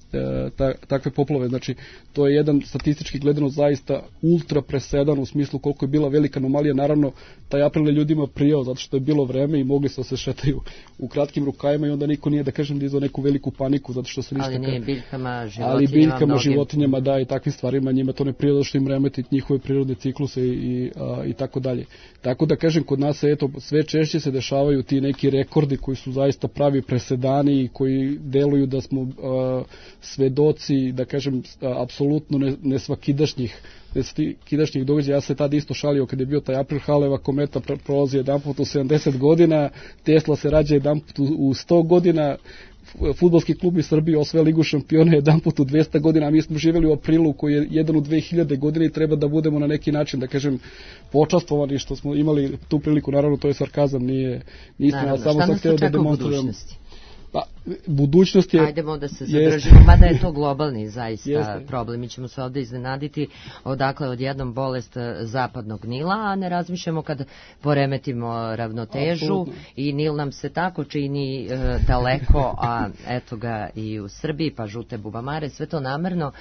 takve poplave. Znači, to je jedan statistički gledano zaista ultra presedan u smislu koliko je bila velika anomalija. Naravno, taj april je ljudima prijao zato što je bilo vreme i mogli su se šetaju u kratkim rukavima i onda niko nije, da kažem, dizao neku veliku paniku zato što se ništa... Ali nije biljkama, životinjama, ali biljkama, životinjama, da, i takvim stvarima, njima to ne prije zato što im remeti njihove prirodne cikluse i tako dalje. Tako da, kažem, kod nas eto, sve češće se dešavaju ti neki rekordi koji su zaista pravi presedani i koji deluju da smo svedoci, da kažem, apsolutno nesvakidašnjih događaja. Ja se tad isto šalio kad je bio taj april, Haleva kometa prolazi jedanput u 70 godina, Tesla se rađa jedanput u 100 godina, fudbalski klub iz Srbije osvaja ligu šampiona jedanput u 200 godina, a mi smo živjeli u aprilu koji je jedan u 2000 godine i treba da budemo na neki način, da kažem, počastvovani što smo imali tu priliku. Naravno, to je sarkazam, nije istina, samo sam htio da demonstrujem. Pa, budućnost je... Ajdemo da se zadržimo, mada je to globalni zaista problem. Mi ćemo se ovdje iznenaditi odakle odjednom bolest zapadnog Nila, a ne razmišljamo kad poremetimo ravnotežu. Absolutno. I Nil nam se tako čini daleko, a eto ga i u Srbiji, pa žute bubamare, sve to namerno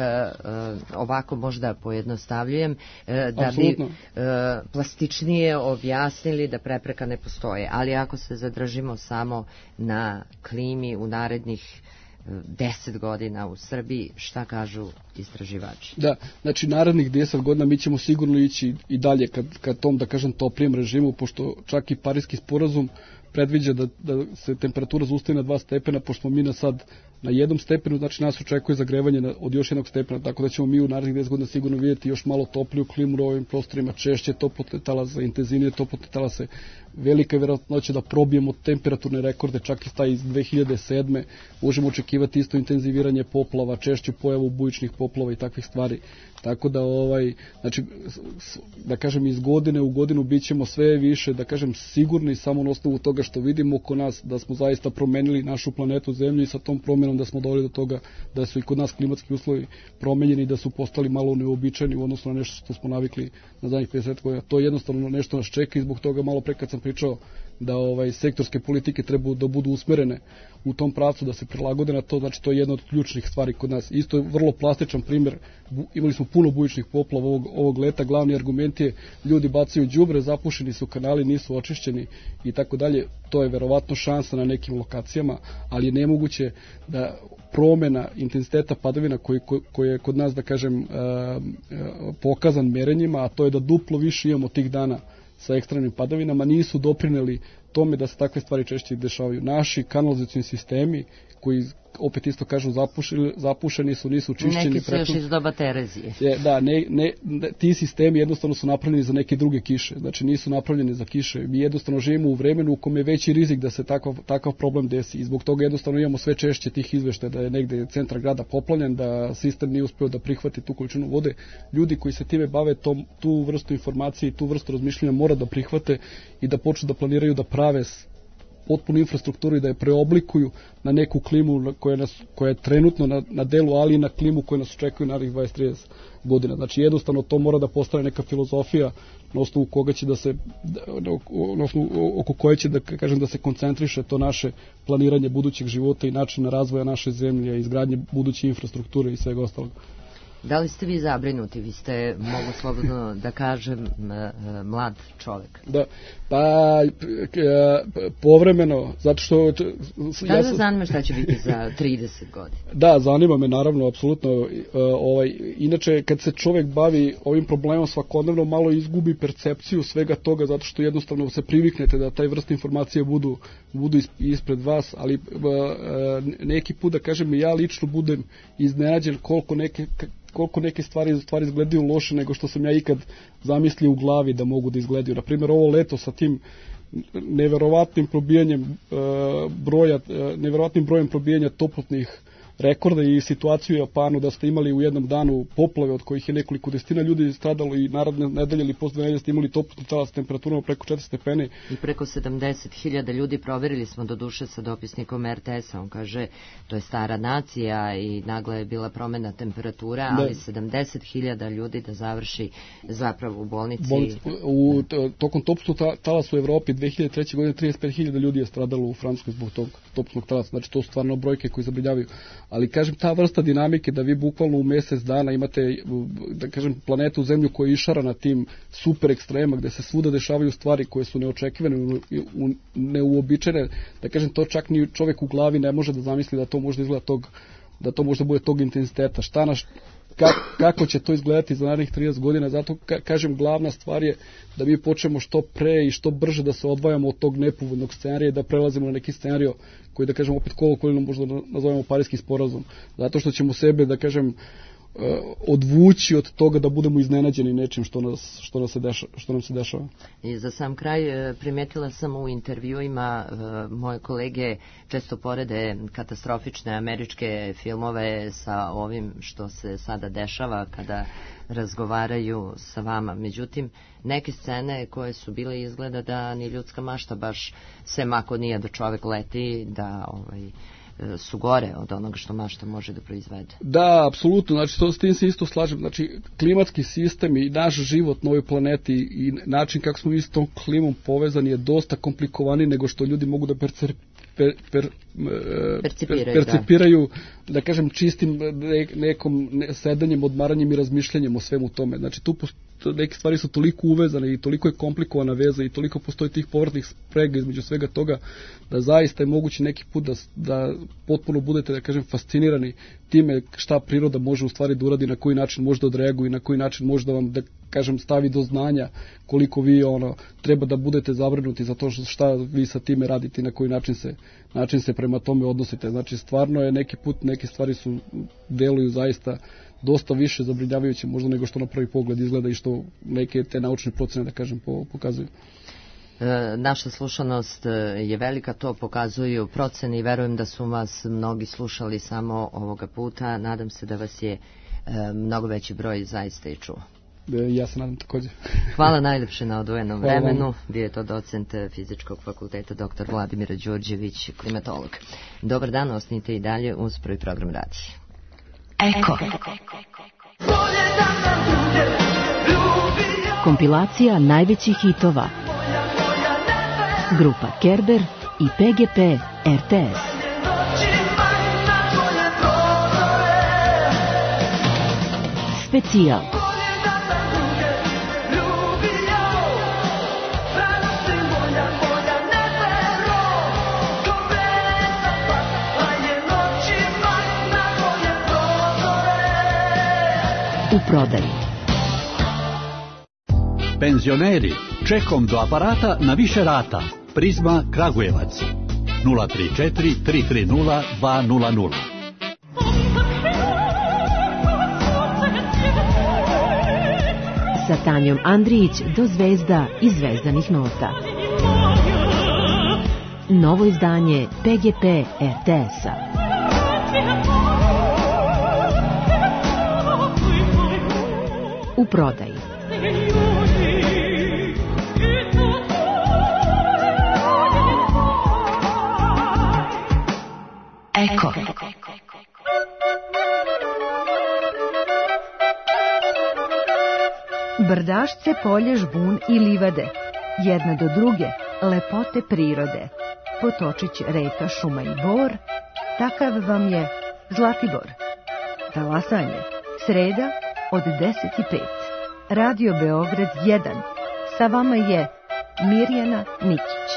ovako možda pojednostavljujem da bi plastičnije objasnili da prepreka ne postoje. Ali ako se zadržimo samo na klimi u narednih 10 godina u Srbiji, šta kažu istraživači? Da, znači narednih 10 godina mi ćemo sigurno ići i dalje ka tom, da kažem, toplijem režimu, pošto čak i Pariski sporazum predviđa da se temperatura zaustavi na 2 stepena, pošto smo mi na sad na 1 stepenu, znači nas očekuje zagrevanje od još 1 stepena, tako da ćemo mi u narednih 10 godina sigurno vidjeti još malo topliju klimu u ovim prostorima, češće toplotne talase, intenzivnije toplotne talase, velika vjerojatnoća da probijemo temperaturne rekorde, čak i taj iz 2007. Možemo očekivati isto intenziviranje poplava, češću pojavu bujičnih poplava i takvih stvari. Tako da, znači, da kažem, iz godine u godinu bit ćemo sve više, da kažem, sigurni samo na osnovu toga što vidimo oko nas, da smo zaista promenili našu planetu Zemlju i sa tom promjenom da smo doveli do toga da su i kod nas klimatski uslovi promenjeni i da su postali malo neobičajni u odnosu na nešto što smo navikli na zadnjih 50 godina. To jednostavno nešto nas čeka i zbog toga malo pre kad sam pričao da sektorske politike treba da budu usmerene u tom pravcu, da se prilagode na to, znači to je jedna od ključnih stvari kod nas. Isto je vrlo plastičan primjer, imali smo puno bujičnih poplava ovog leta, glavni argument je ljudi bacaju đubre, zapušeni su kanali, nisu očišćeni i tako dalje. To je verovatno šansa na nekim lokacijama, ali je nemoguće da promjena intenziteta padavina koji je kod nas, da kažem, pokazan merenjima, a to je da duplo više imamo tih dana sa ekstremnim padavinama, nisu doprineli tome da se takve stvari češće dešavaju. Naši kanalizacioni sistemi koji opet isto kažu zapušeni su, nisu čišćeni. Neki su još iz doba Terezije. Da, ti sistemi jednostavno su napravljeni za neke druge kiše, znači nisu napravljeni za kiše. Mi jednostavno živimo u vremenu u kome je veći rizik da se takav problem desi i zbog toga jednostavno imamo sve češće tih izveštaja da je negde centar grada poplavljen, da sistem nije uspeo da prihvati tu količinu vode. Ljudi koji se time bave tu vrstu informacije i tu vrstu razmišljanja mora da prihvate i da počnu da planiraju da prave potpunu infrastrukturu i da je preoblikuju na neku klimu koja je trenutno na delu, ali i na klimu koja nas očekuje narednih 20-30 godina. Znači jednostavno to mora da postane neka filozofija na osnovu koga će oko koje će da se koncentriše to naše planiranje budućeg života i načina razvoja naše zemlje, izgradnje buduće infrastrukture i svega ostalog. Da li ste vi zabrinuti? Vi ste, mogu slobodno da kažem, mlad čovjek. Da, pa povremeno, zato što... Da li zanima šta će biti za 30 godina? Da, zanima me naravno, apsolutno. Inače, kad se čovjek bavi ovim problemom svakodnevno, malo izgubi percepciju svega toga, zato što jednostavno se priviknete da taj vrst informacije budu ispred vas, ali neki put, da kažem, ja lično budem iznenađen koliko neke stvari izgledaju loše nego što sam ja ikad zamislio u glavi da mogu da izgledaju. Na primjer, ovo leto sa tim neverovatnim brojem probijanja toplotnih rekorda i situaciju u Japanu da ste imali u jednom danu poplave od kojih je nekoliko desetina ljudi stradalo i naredne nedelje ili posle nedelje ste imali toplotni talas s temperaturama preko 4 stepeni. I preko 70.000 ljudi, proverili smo do duše sa dopisnikom RTS-a, on kaže to je stara nacija i nagla je bila promjena temperatura, ali 70.000 ljudi da završi zapravo u bolnici. Tokom toplotnog talasa u Evropi 2003. godine 35.000 ljudi je stradalo u Francuskoj zbog tog toplotnog talasa, znači to su stvarno brojke koje zabrinjavaju. ali kažem ta vrsta dinamike da vi bukvalno u mjesec dana imate, da kažem, planetu Zemlju koja je išarana tim super ekstrema gde se svuda dešavaju stvari koje su neočekivane, neuobičajene, da kažem, to čak ni čovjek u glavi ne može da zamisli da to može izgleda da to možda bude tog intenziteta. Kako će to izgledati za narednih 30 godina, zato kažem glavna stvar je da mi počnemo što pre i što brže da se odvajamo od tog nepovoljnog scenarija i da prelazimo na neki scenario koji, da kažem, opet kolokvijalno možda nazovemo Pariski sporazum, zato što ćemo sebe, da kažem, odvući od toga da budemo iznenađeni nečim što nam se dešava. I za sam kraj primetila sam u intervjuima moje kolege često porede katastrofične američke filmove sa ovim što se sada dešava kada razgovaraju sa vama. Međutim, neke scene koje su bile izgleda da ni ljudska mašta baš, sem ako nije da čovek leti, da su gore od onoga što mašta može da proizvede. Da, apsolutno, znači s tim se isto slažem, znači klimatski sistem i naš život na ovoj planeti i način kako smo s tom klimom povezani je dosta komplikovaniji nego što ljudi mogu da percipiraju, da kažem, čistim nekom sedanjem, odmaranjem i razmišljanjem o svemu tome. Znači tu neke stvari su toliko uvezane i toliko je komplikovana veza i toliko postoji tih povratnih sprega između svega toga da zaista je moguće neki put da potpuno budete, da kažem, fascinirani time šta priroda može u stvari da uradi, na koji način može da odreaguje i na koji način može da vam, da kažem, stavi do znanja koliko vi treba da budete zabrinuti za to šta vi sa time radite i na koji način se prema tome odnosite. Znači stvarno je neki put, neke stvari deluju zaista dosta više zabrinjavajuće možda nego što na prvi pogled izgleda i što neke te naučne procene, da kažem, pokazuju. Naša slušanost je velika, to pokazuju procene i verujem da su vas mnogi slušali samo ovoga puta. Nadam se da vas je mnogo veći broj zaista i čuo. Ja se nadam također. Hvala najlepše na odvojenom vremenu. Bio je to docent Fizičkog fakulteta dr. Vladimir Đurđević, klimatolog. Dobar dan, ostanite i dalje uz prvi program radija. Eko. Kompilacija najvećih hitova. Grupa Kerber i PGP RTS. Specijal. U prodaji. Penzioneri, čekom do aparata na više rata. Prizma Kragujevac 034 330 200. Sa Tanjom Andrijić do zvezda i zvezdanih nota. Novo izdanje PGP RTS-a. U prodaji. Eko. Brdašce, polje, žbun i livade, jedna do druge, lepote prirode. Potočić, reka, šuma i bor, takav vam je Zlatibor. Talasanje, sreda od 10:05. Radio Beograd 1. Sa vama je Mirjana Nikić.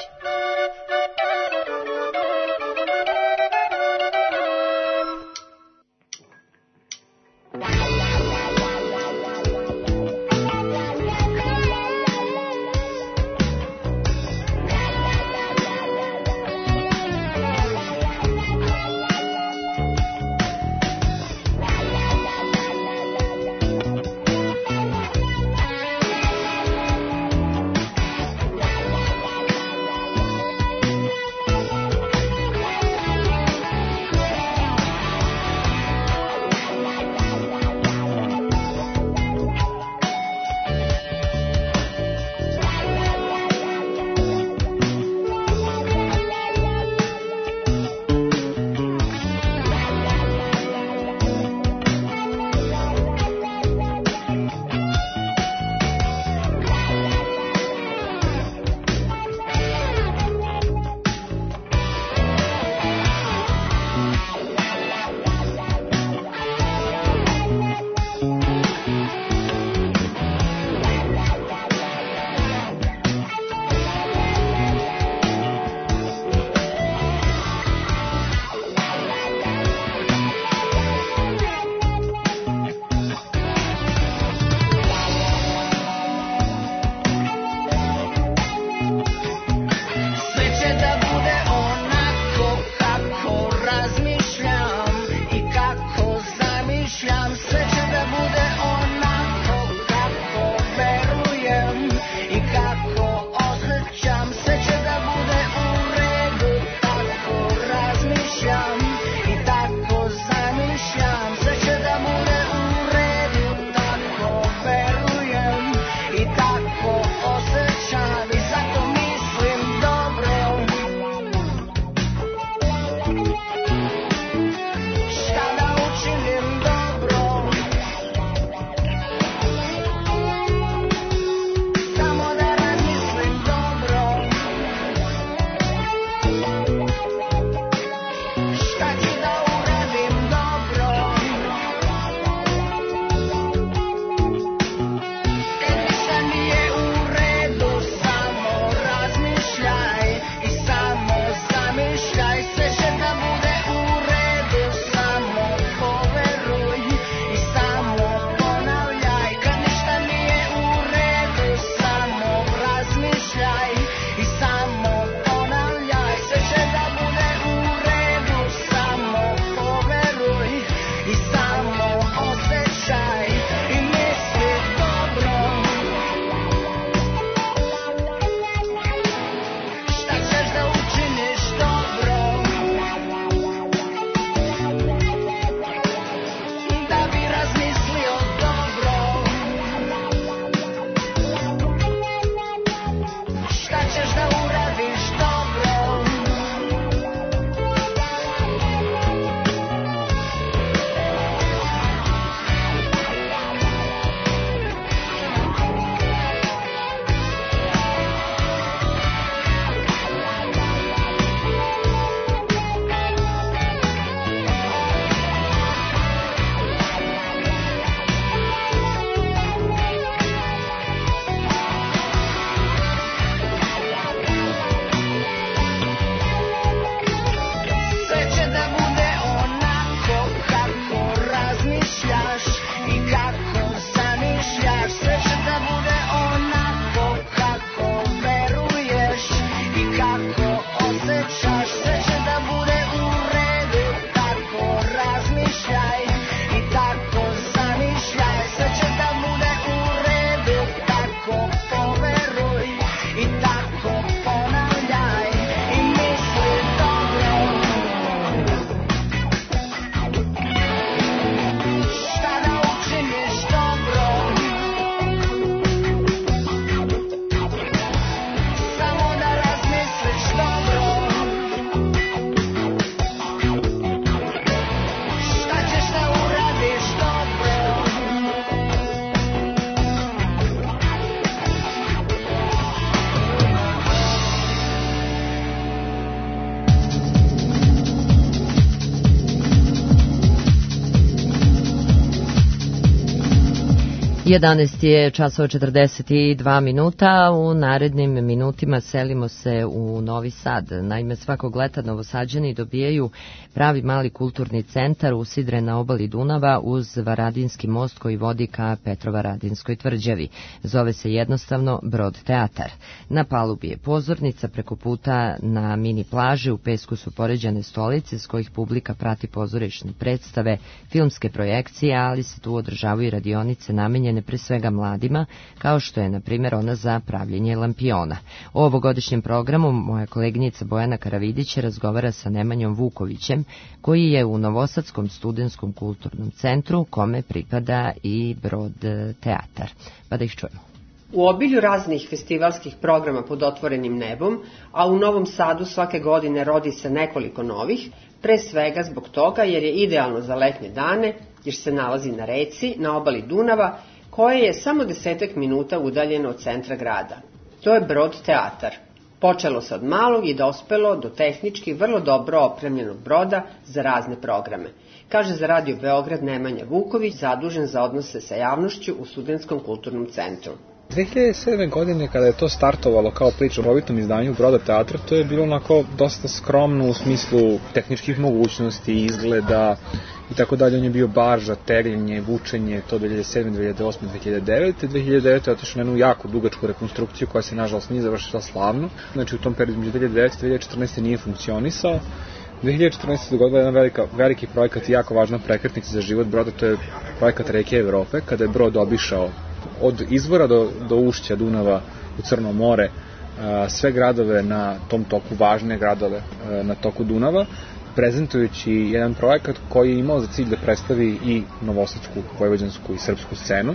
osjećaš, sve će da bude u redu, tako razmišljaj i tako zamišljaj, sve će da bude u redu, tako poveruj i tako ponavljaj i misli dobro. Šta da učiniš dobro, samo da razmisliš dobro. Šta ćeš da uradiš dobro. 11 je časova 42 minuta, u narednim minutima selimo se u Novi Sad. Naime, svakog leta Novosađani dobijaju pravi mali kulturni centar usidren na obali Dunava uz Varadinski most koji vodi ka Petrovaradinskoj tvrđavi. Zove se jednostavno Brod teatar. Na palubi je pozornica, preko puta na mini plaži u pesku su poređane stolice s kojih publika prati pozorišne predstave, filmske projekcije, ali se tu održavaju i radionice namenjene pre svega mladima, kao što je, na primjer, ona za pravljenje lampiona. O ovogodišnjem programu moja koleginica Bojana Karavidić razgovara sa Nemanjom Vukovićem, koji je u Novosadskom studentskom kulturnom centru, kome pripada i Brod teatar. Pa da ih čujemo. U obilju raznih festivalskih programa pod otvorenim nebom, a u Novom Sadu svake godine rodi se nekoliko novih, pre svega zbog toga jer je idealno za letnje dane, jer se nalazi na reci, na obali Dunava, koje je samo 10 minuta udaljeno od centra grada. To je Brod teatar. Počelo se od malog i dospelo do tehnički vrlo dobro opremljenog broda za razne programe, kaže za Radio Beograd Nemanja Vuković, zadužen za odnose sa javnošću u Studentskom kulturnom centru. 2007. godine kada je to startovalo kao priča o novitom izdanju Broda teatra, to je bilo onako dosta skromno u smislu tehničkih mogućnosti, izgleda i tako dalje. On je bio barža, tegljenje, vučenje, to 2007, 2008, 2009. 2009. je otišao na jednu jako dugačku rekonstrukciju koja se nažalost nije završila slavno. Znači u tom periodu među 2009. i 2014. nije funkcionisao. 2014. dogodila jedan veliki projekat i jako važna prekretnica za život Broda, to je projekat Reke Evrope, kada je Brod obišao od izvora do ušća Dunava u Crno more, sve gradove na tom toku, važne gradove na toku Dunava, prezentujući jedan projekat koji je imao za cilj da predstavi i novosadsku, vojvođansku i srpsku scenu.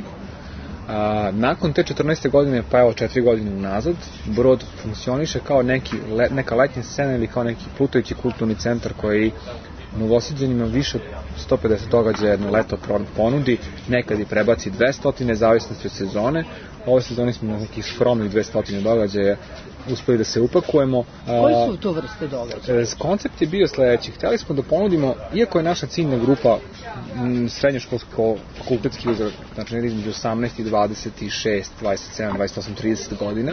Nakon te 14. godine, pa evo 4 godine unazad, Brod funkcioniše kao neka letnja scena ili kao neki plutajući kulturni centar koji Novosađanima više od 150 događaja jedno leto ponudi, nekad i prebaci 200, zavisnosti od sezone. Ove sezone smo na nekih skromnih 200 događaja uspeli da se upakujemo. Koji su to vrste događaja? Koncept je bio sledeći. Hteli smo da ponudimo, iako je naša ciljna grupa srednjoškolsko fakultetski uzrast, znači između 18 i 26, 27, 28, 30 godina,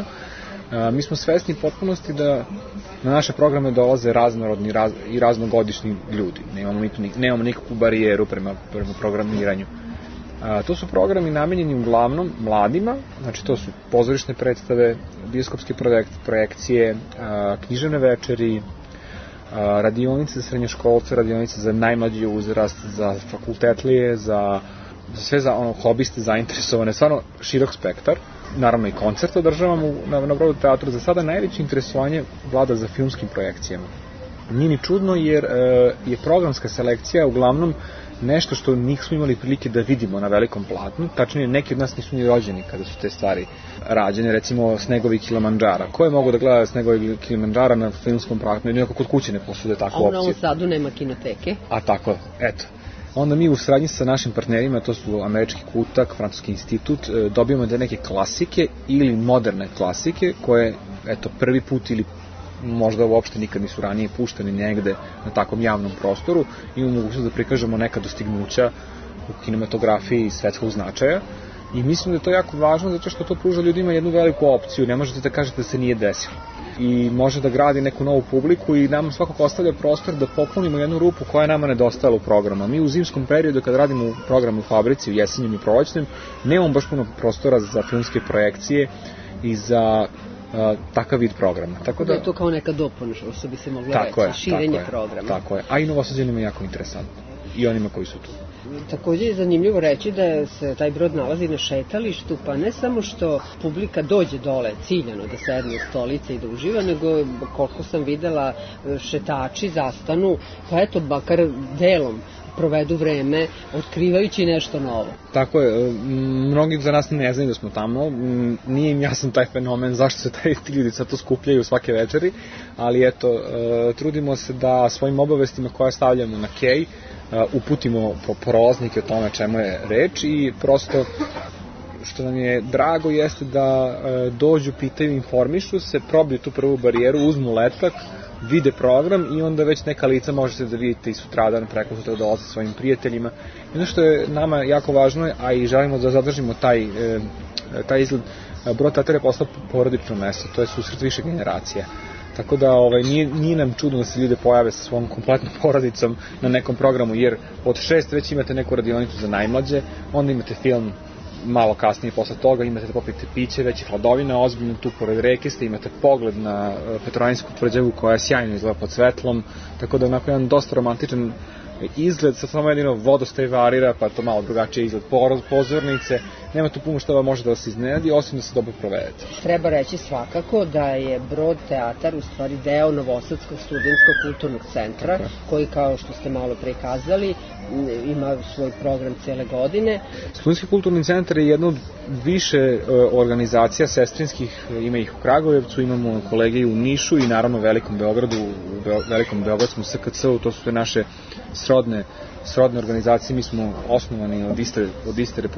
mi smo svesni potpunosti da na naše programe dolaze raznorodni i raznogodišnji ljudi. Nemamo nikakvu barijeru prema programiranju. To su programi namenjeni uglavnom mladima, znači to su pozorišne predstave, bioskopske projekcije, književne večeri, radionice za srednjoškolce, radionice za najmlađi uzrast, za fakultetlije, za sve za hobiste zainteresovane, stvarno širok spektar. Naravno i koncert održavamo na Brodu teatru. Za sada najveće interesovanje vlada za filmskim projekcijama. Nije ni čudno jer je programska selekcija uglavnom nešto što nismo imali prilike da vidimo na velikom platnu. Tačnije, neki od nas nisu ni rođeni kada su te stvari rađene, recimo Snegovi Kilimandžara. Ko je mogo da gleda Snegovi Kilimandžara na filmskom platnu? Nekako kod kuće ne posude takvu opciju. A u Novom Sadu nema kinoteke? A tako, eto. Onda mi u saradnji sa našim partnerima, to su Američki kutak, Francuski institut, dobijamo da neke klasike ili moderne klasike koje, eto, prvi put ili možda uopšte nikad nisu ranije pušteni negde na takvom javnom prostoru. Imamo mogućnost da prikažemo neka dostignuća u kinematografiji svetskog značaja i mislim da je to jako važno zato što to pruža ljudima jednu veliku opciju, ne možete da kažete da se nije desilo i može da gradi neku novu publiku i nam svakako ostavlja prostor da popunimo jednu rupu koja je nama nedostajala u programu. Mi u zimskom periodu kad radimo u programu u fabrici, u jesenjem i prolećnem, nemamo baš puno prostora za filmske projekcije i za takav vid programa. Tako da je to kao neka dopuna, što bi se moglo reći, širenje programa. Tako je, a i Novosađanima je jako interesantno. I onima koji su tu. Takođe je zanimljivo reći da se taj brod nalazi na šetalištu, pa ne samo što publika dođe dole ciljano da sedne u stolice i da uživa, nego koliko sam videla šetači zastanu, pa eto, bakar delom provedu vreme otkrivajući nešto novo. Tako je, mnogi za nas ne znaju da smo tamo, nije im jasan taj fenomen zašto se ti ljudi sad to skupljaju svake večeri, ali eto, trudimo se da svojim obavestima koje stavljamo na kej uputimo po prolaznike o tome čemu je reč i prosto što nam je drago jeste da dođu, pitaju, informišu se, probiju tu prvu barijeru, uzmu letak, vide program i onda već neka lica možete da vidite i sutradan, preko sutra dolaze svojim prijateljima. I ono što je nama jako važno, a i želimo da zadržimo taj izgled, Brod Teatar je postao porodično mesto, to je susret više generacija. Tako da nije nam čudno da se ljude pojave sa svom kompletnom porodicom na nekom programu, jer od 6 već imate neku radionicu za najmlađe, onda imate film malo kasnije posle toga, imate da popijete piće, već je hladovina, ozbiljno tu pored reke ste, imate pogled na Petrovaradinjsku tvrđavu koja je sjajno izgleda pod svetlom, tako da onako jedan dosta romantičan izgled, sad samo jedino vodostaj varira, pa to malo drugačije izgled pozornice, nema tu puno što može da vas iznenadi, osim da se dobro provedete. Treba reći svakako da je Brod Teatar u stvari deo Novosadskog studentskog kulturnog centra, koji, kao što ste malo prikazali, ima svoj program cijele godine. Studentski kulturni centar je jedna od više organizacija sestrinskih, ima ih u Kragujevcu, imamo kolege i u Nišu i naravno u Velikom Beogradu, u Velikom Beogradskom SKC-u, to su sve naše srodne organizacije, mi smo osnovani od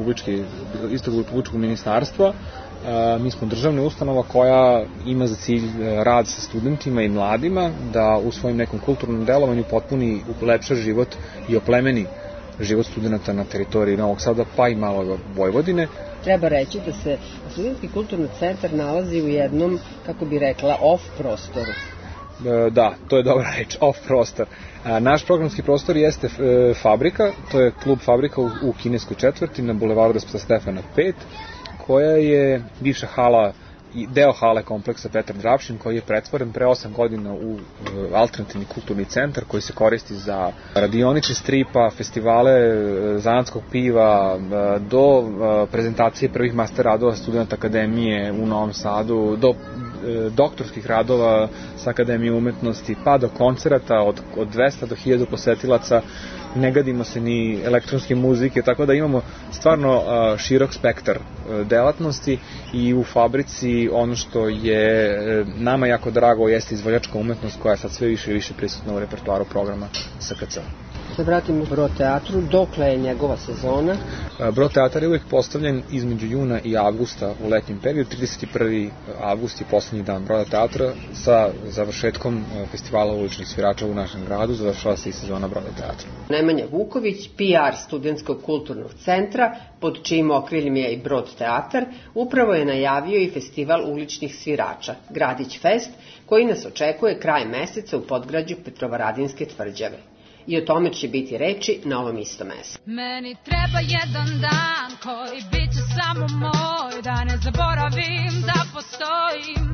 istog republičkog ministarstva, mi smo državna ustanova koja ima za cilj rad sa studentima i mladima, da u svojim nekom kulturnom delovanju potpuni ulepša život i oplemeni život studenta na teritoriji Novog Sada, pa i malo Vojvodine. Treba reći da se Studentski kulturni centar nalazi u jednom, kako bi rekla, off prostoru. Da, to je dobra reč, off prostor. Naš programski prostor jeste Fabrika, to je klub Fabrika u Kineskoj četvrti na bulevaru Despota Stefana 5, koja je bivša hala i deo hale kompleksa Petar Drapšin, koji je pretvoren pre 8 godina u alternativni kulturni centar koji se koristi za radioniče stripa, festivale zanatskog piva, do prezentacije prvih master radova studenta Akademije u Novom Sadu, do doktorskih radova sa Akademije umetnosti, pa do koncerata od 200 do 1000 posetilaca, ne gadimo se ni elektronske muzike, tako da imamo stvarno širok spektar delatnosti i u Fabrici ono što je nama jako drago jeste izvođačka umetnost koja je sad sve više i više prisutna u repertoaru programa SKC. Se vratimo u Brod Teatru, dokle je njegova sezona? Brod Teatar je uvijek postavljen između juna i avgusta u letnjem periodu. 31. avgust je poslednji dan Broda Teatra. Sa završetkom festivala uličnih svirača u našem gradu završava se i sezona Broda Teatra. Nemanja Vuković, PR Studentskog kulturnog centra, pod čijim okriljem je i Brod Teatar, upravo je najavio i festival uličnih svirača, Gradić Fest, koji nas očekuje kraj meseca u podgrađu Petrovaradinske tvrđave. I o tome će biti reči na ovom istom mestu. Meni treba jedan dan koji bit će samo moj, da ne zaboravim da postojim.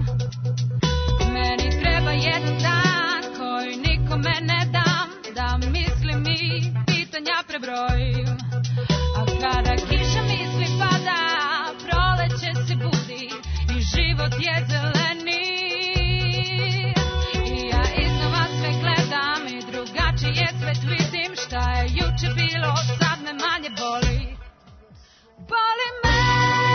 Meni treba jedan dan koji nikome ne dam, da mislim i pitanja prebrojim. A kada kiša misli pada, proleće se budi i život je zeleni. I ja iznova sve gledam i drugačije svet vidim, šta je juče bilo, sad me manje boli. Boli me,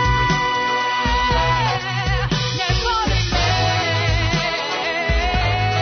ne boli me.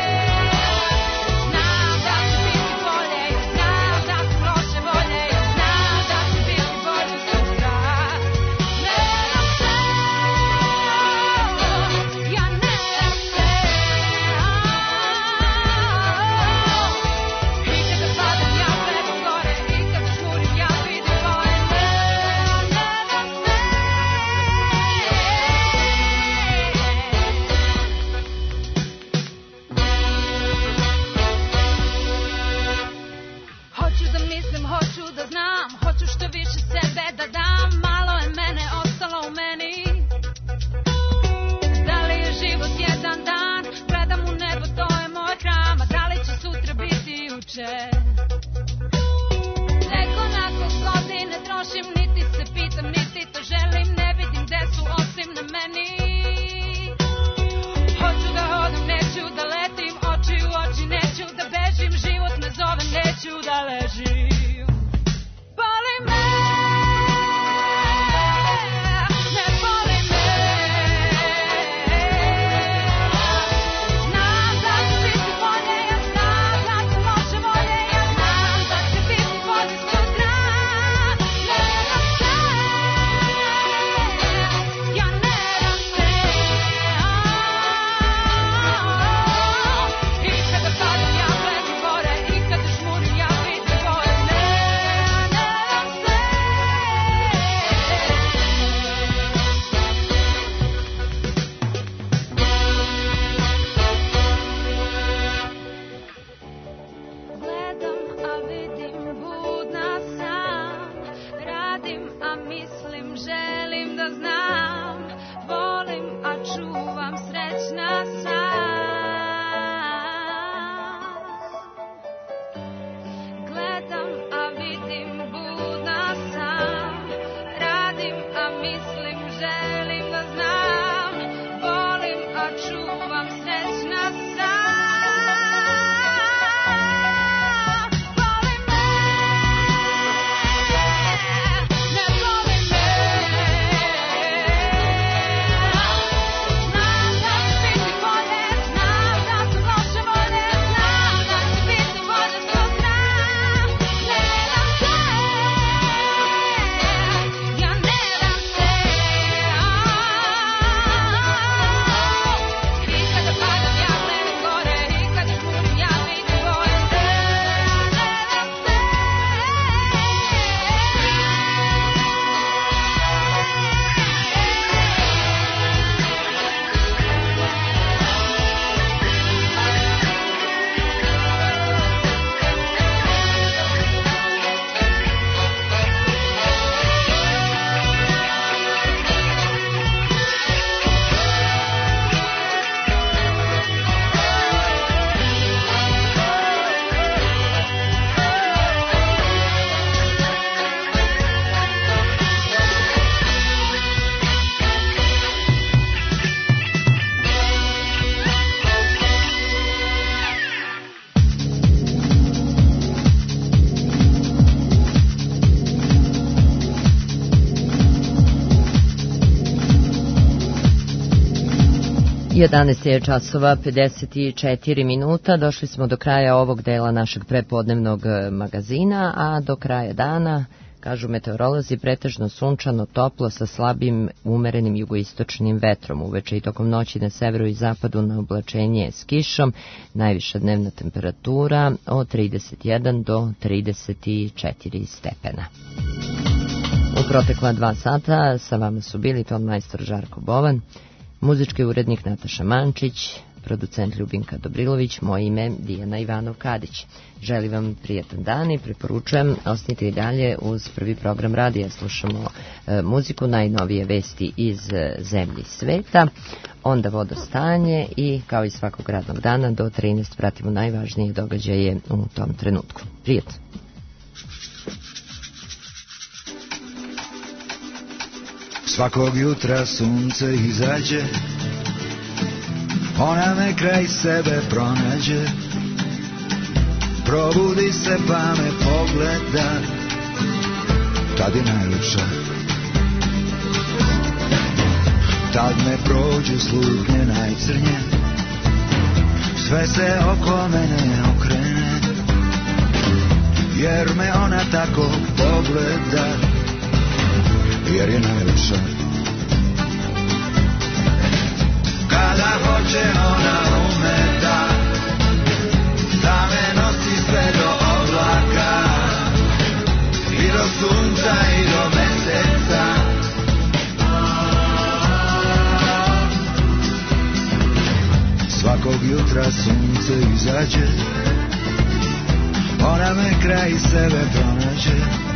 11 je časova 54 minuta, došli smo do kraja ovog dela našeg prepodnevnog magazina, a do kraja dana, kažu meteorolozi, pretežno sunčano, toplo sa slabim umerenim jugoistočnim vetrom. Uveče i tokom noći na severu i zapadu na oblačenje s kišom, najviša dnevna temperatura od 31 do 34 stepena. U protekla 2 sata sa vama su bili ton majstor Žarko Bovan, muzički urednik Nataša Mančić, producent Ljubinka Dobrilović, moje ime Dijana Ivanov-Kadić. Želim vam prijatan dan i preporučujem ostanite i dalje uz prvi program radija. Slušamo muziku, najnovije vesti iz zemlje i sveta, onda vodostanje i kao i svakog radnog dana do 13 pratimo najvažnije događaje u tom trenutku. Prijatno! Svakog jutra sunce izađe, ona me kraj sebe pronađe, probudi se pa me pogleda, tad je najljepša. Tad me prođu slutnje najcrnje, sve se oko mene okrene, jer me ona tako pogleda, jer je najljepša. Kada hoće ona ume da me nosi sve do oblaka i do sunca i do meseca. Svakog jutra sunce izađe, ona me kraj sebe pronađe,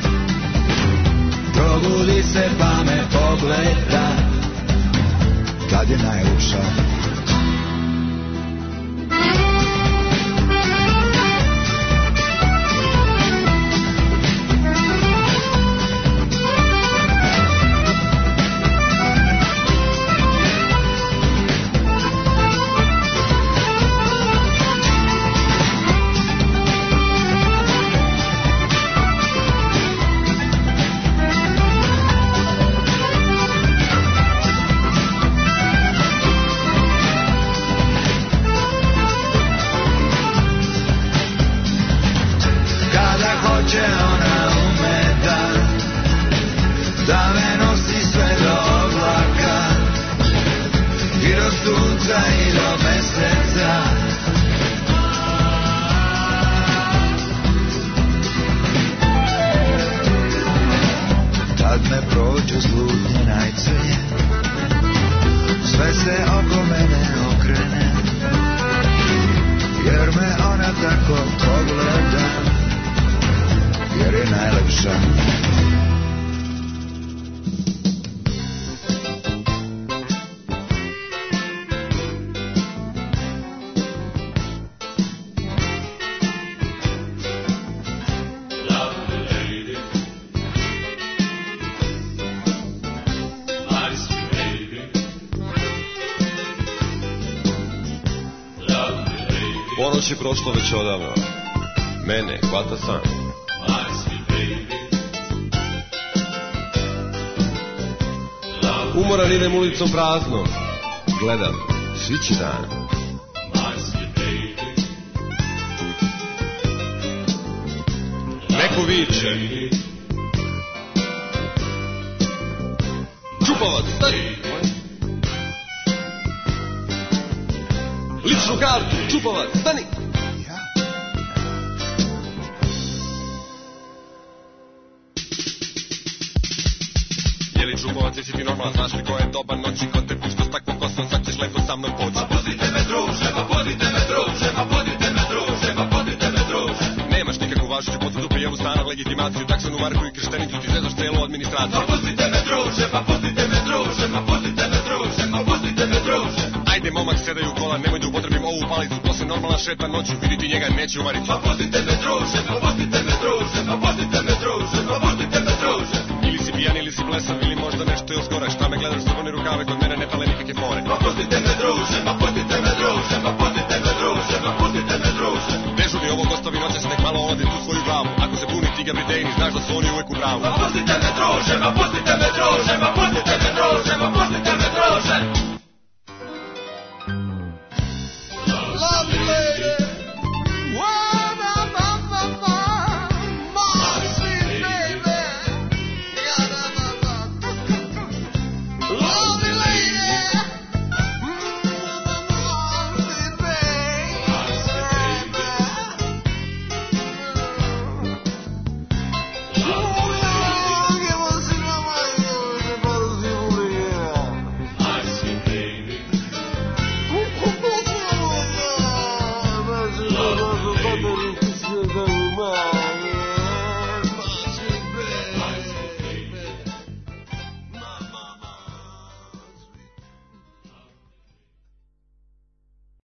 probudi se pa me pogleda, tad je najljepša. Ponoć je prošlo već odavno, mene hvata san. Umoran idem ulicom praznom, gledam svići dan. Neko viče, Čupovac, stani! Ličnu kartu, Čupovac, stani! Jeli Čupovac, jesi ti normalan, znaš li ko je dobar noći, ko te pušta s takvom kosom, sad ćeš lepo sa mnom poći. Ma podite me druže, ma podite me druže, ma podite me druže, ma podite me druže. Nemaš nikakvu važuću potvrdu, prijavu stana, legitimaciju, taksanu marku i krštenicu, ti zezaš celu administraciju. Ma pustite me druže, ma pustite me druže, ma pustite me druže, ma pustite me druže. Ajde momak, sedaj u kola, nemoj da upotrebim ovu palicu, to se normalna šeta noću, viditi njega neće umariti. Ma pustite me druže, ma pustite me druže, ma pustite me druže, ma pustite me druže. Ili si pijan ili si blesav ili možda nešto još gore, šta me gledaš crvene rukave, kod mene ne pale nikakve fore. Ma pustite me druže, ma pustite me druže, ma pustite me druže, ma pustite me druže. Dežurni ovog ostavi noćas, nek malo odi tu svoju glavu, ako se buni ti ga britejni, znaš da su oni uvek u pravu. Ma pustite me druže, ma pustite me druže, ma pustite me druže, ma pustite me druže.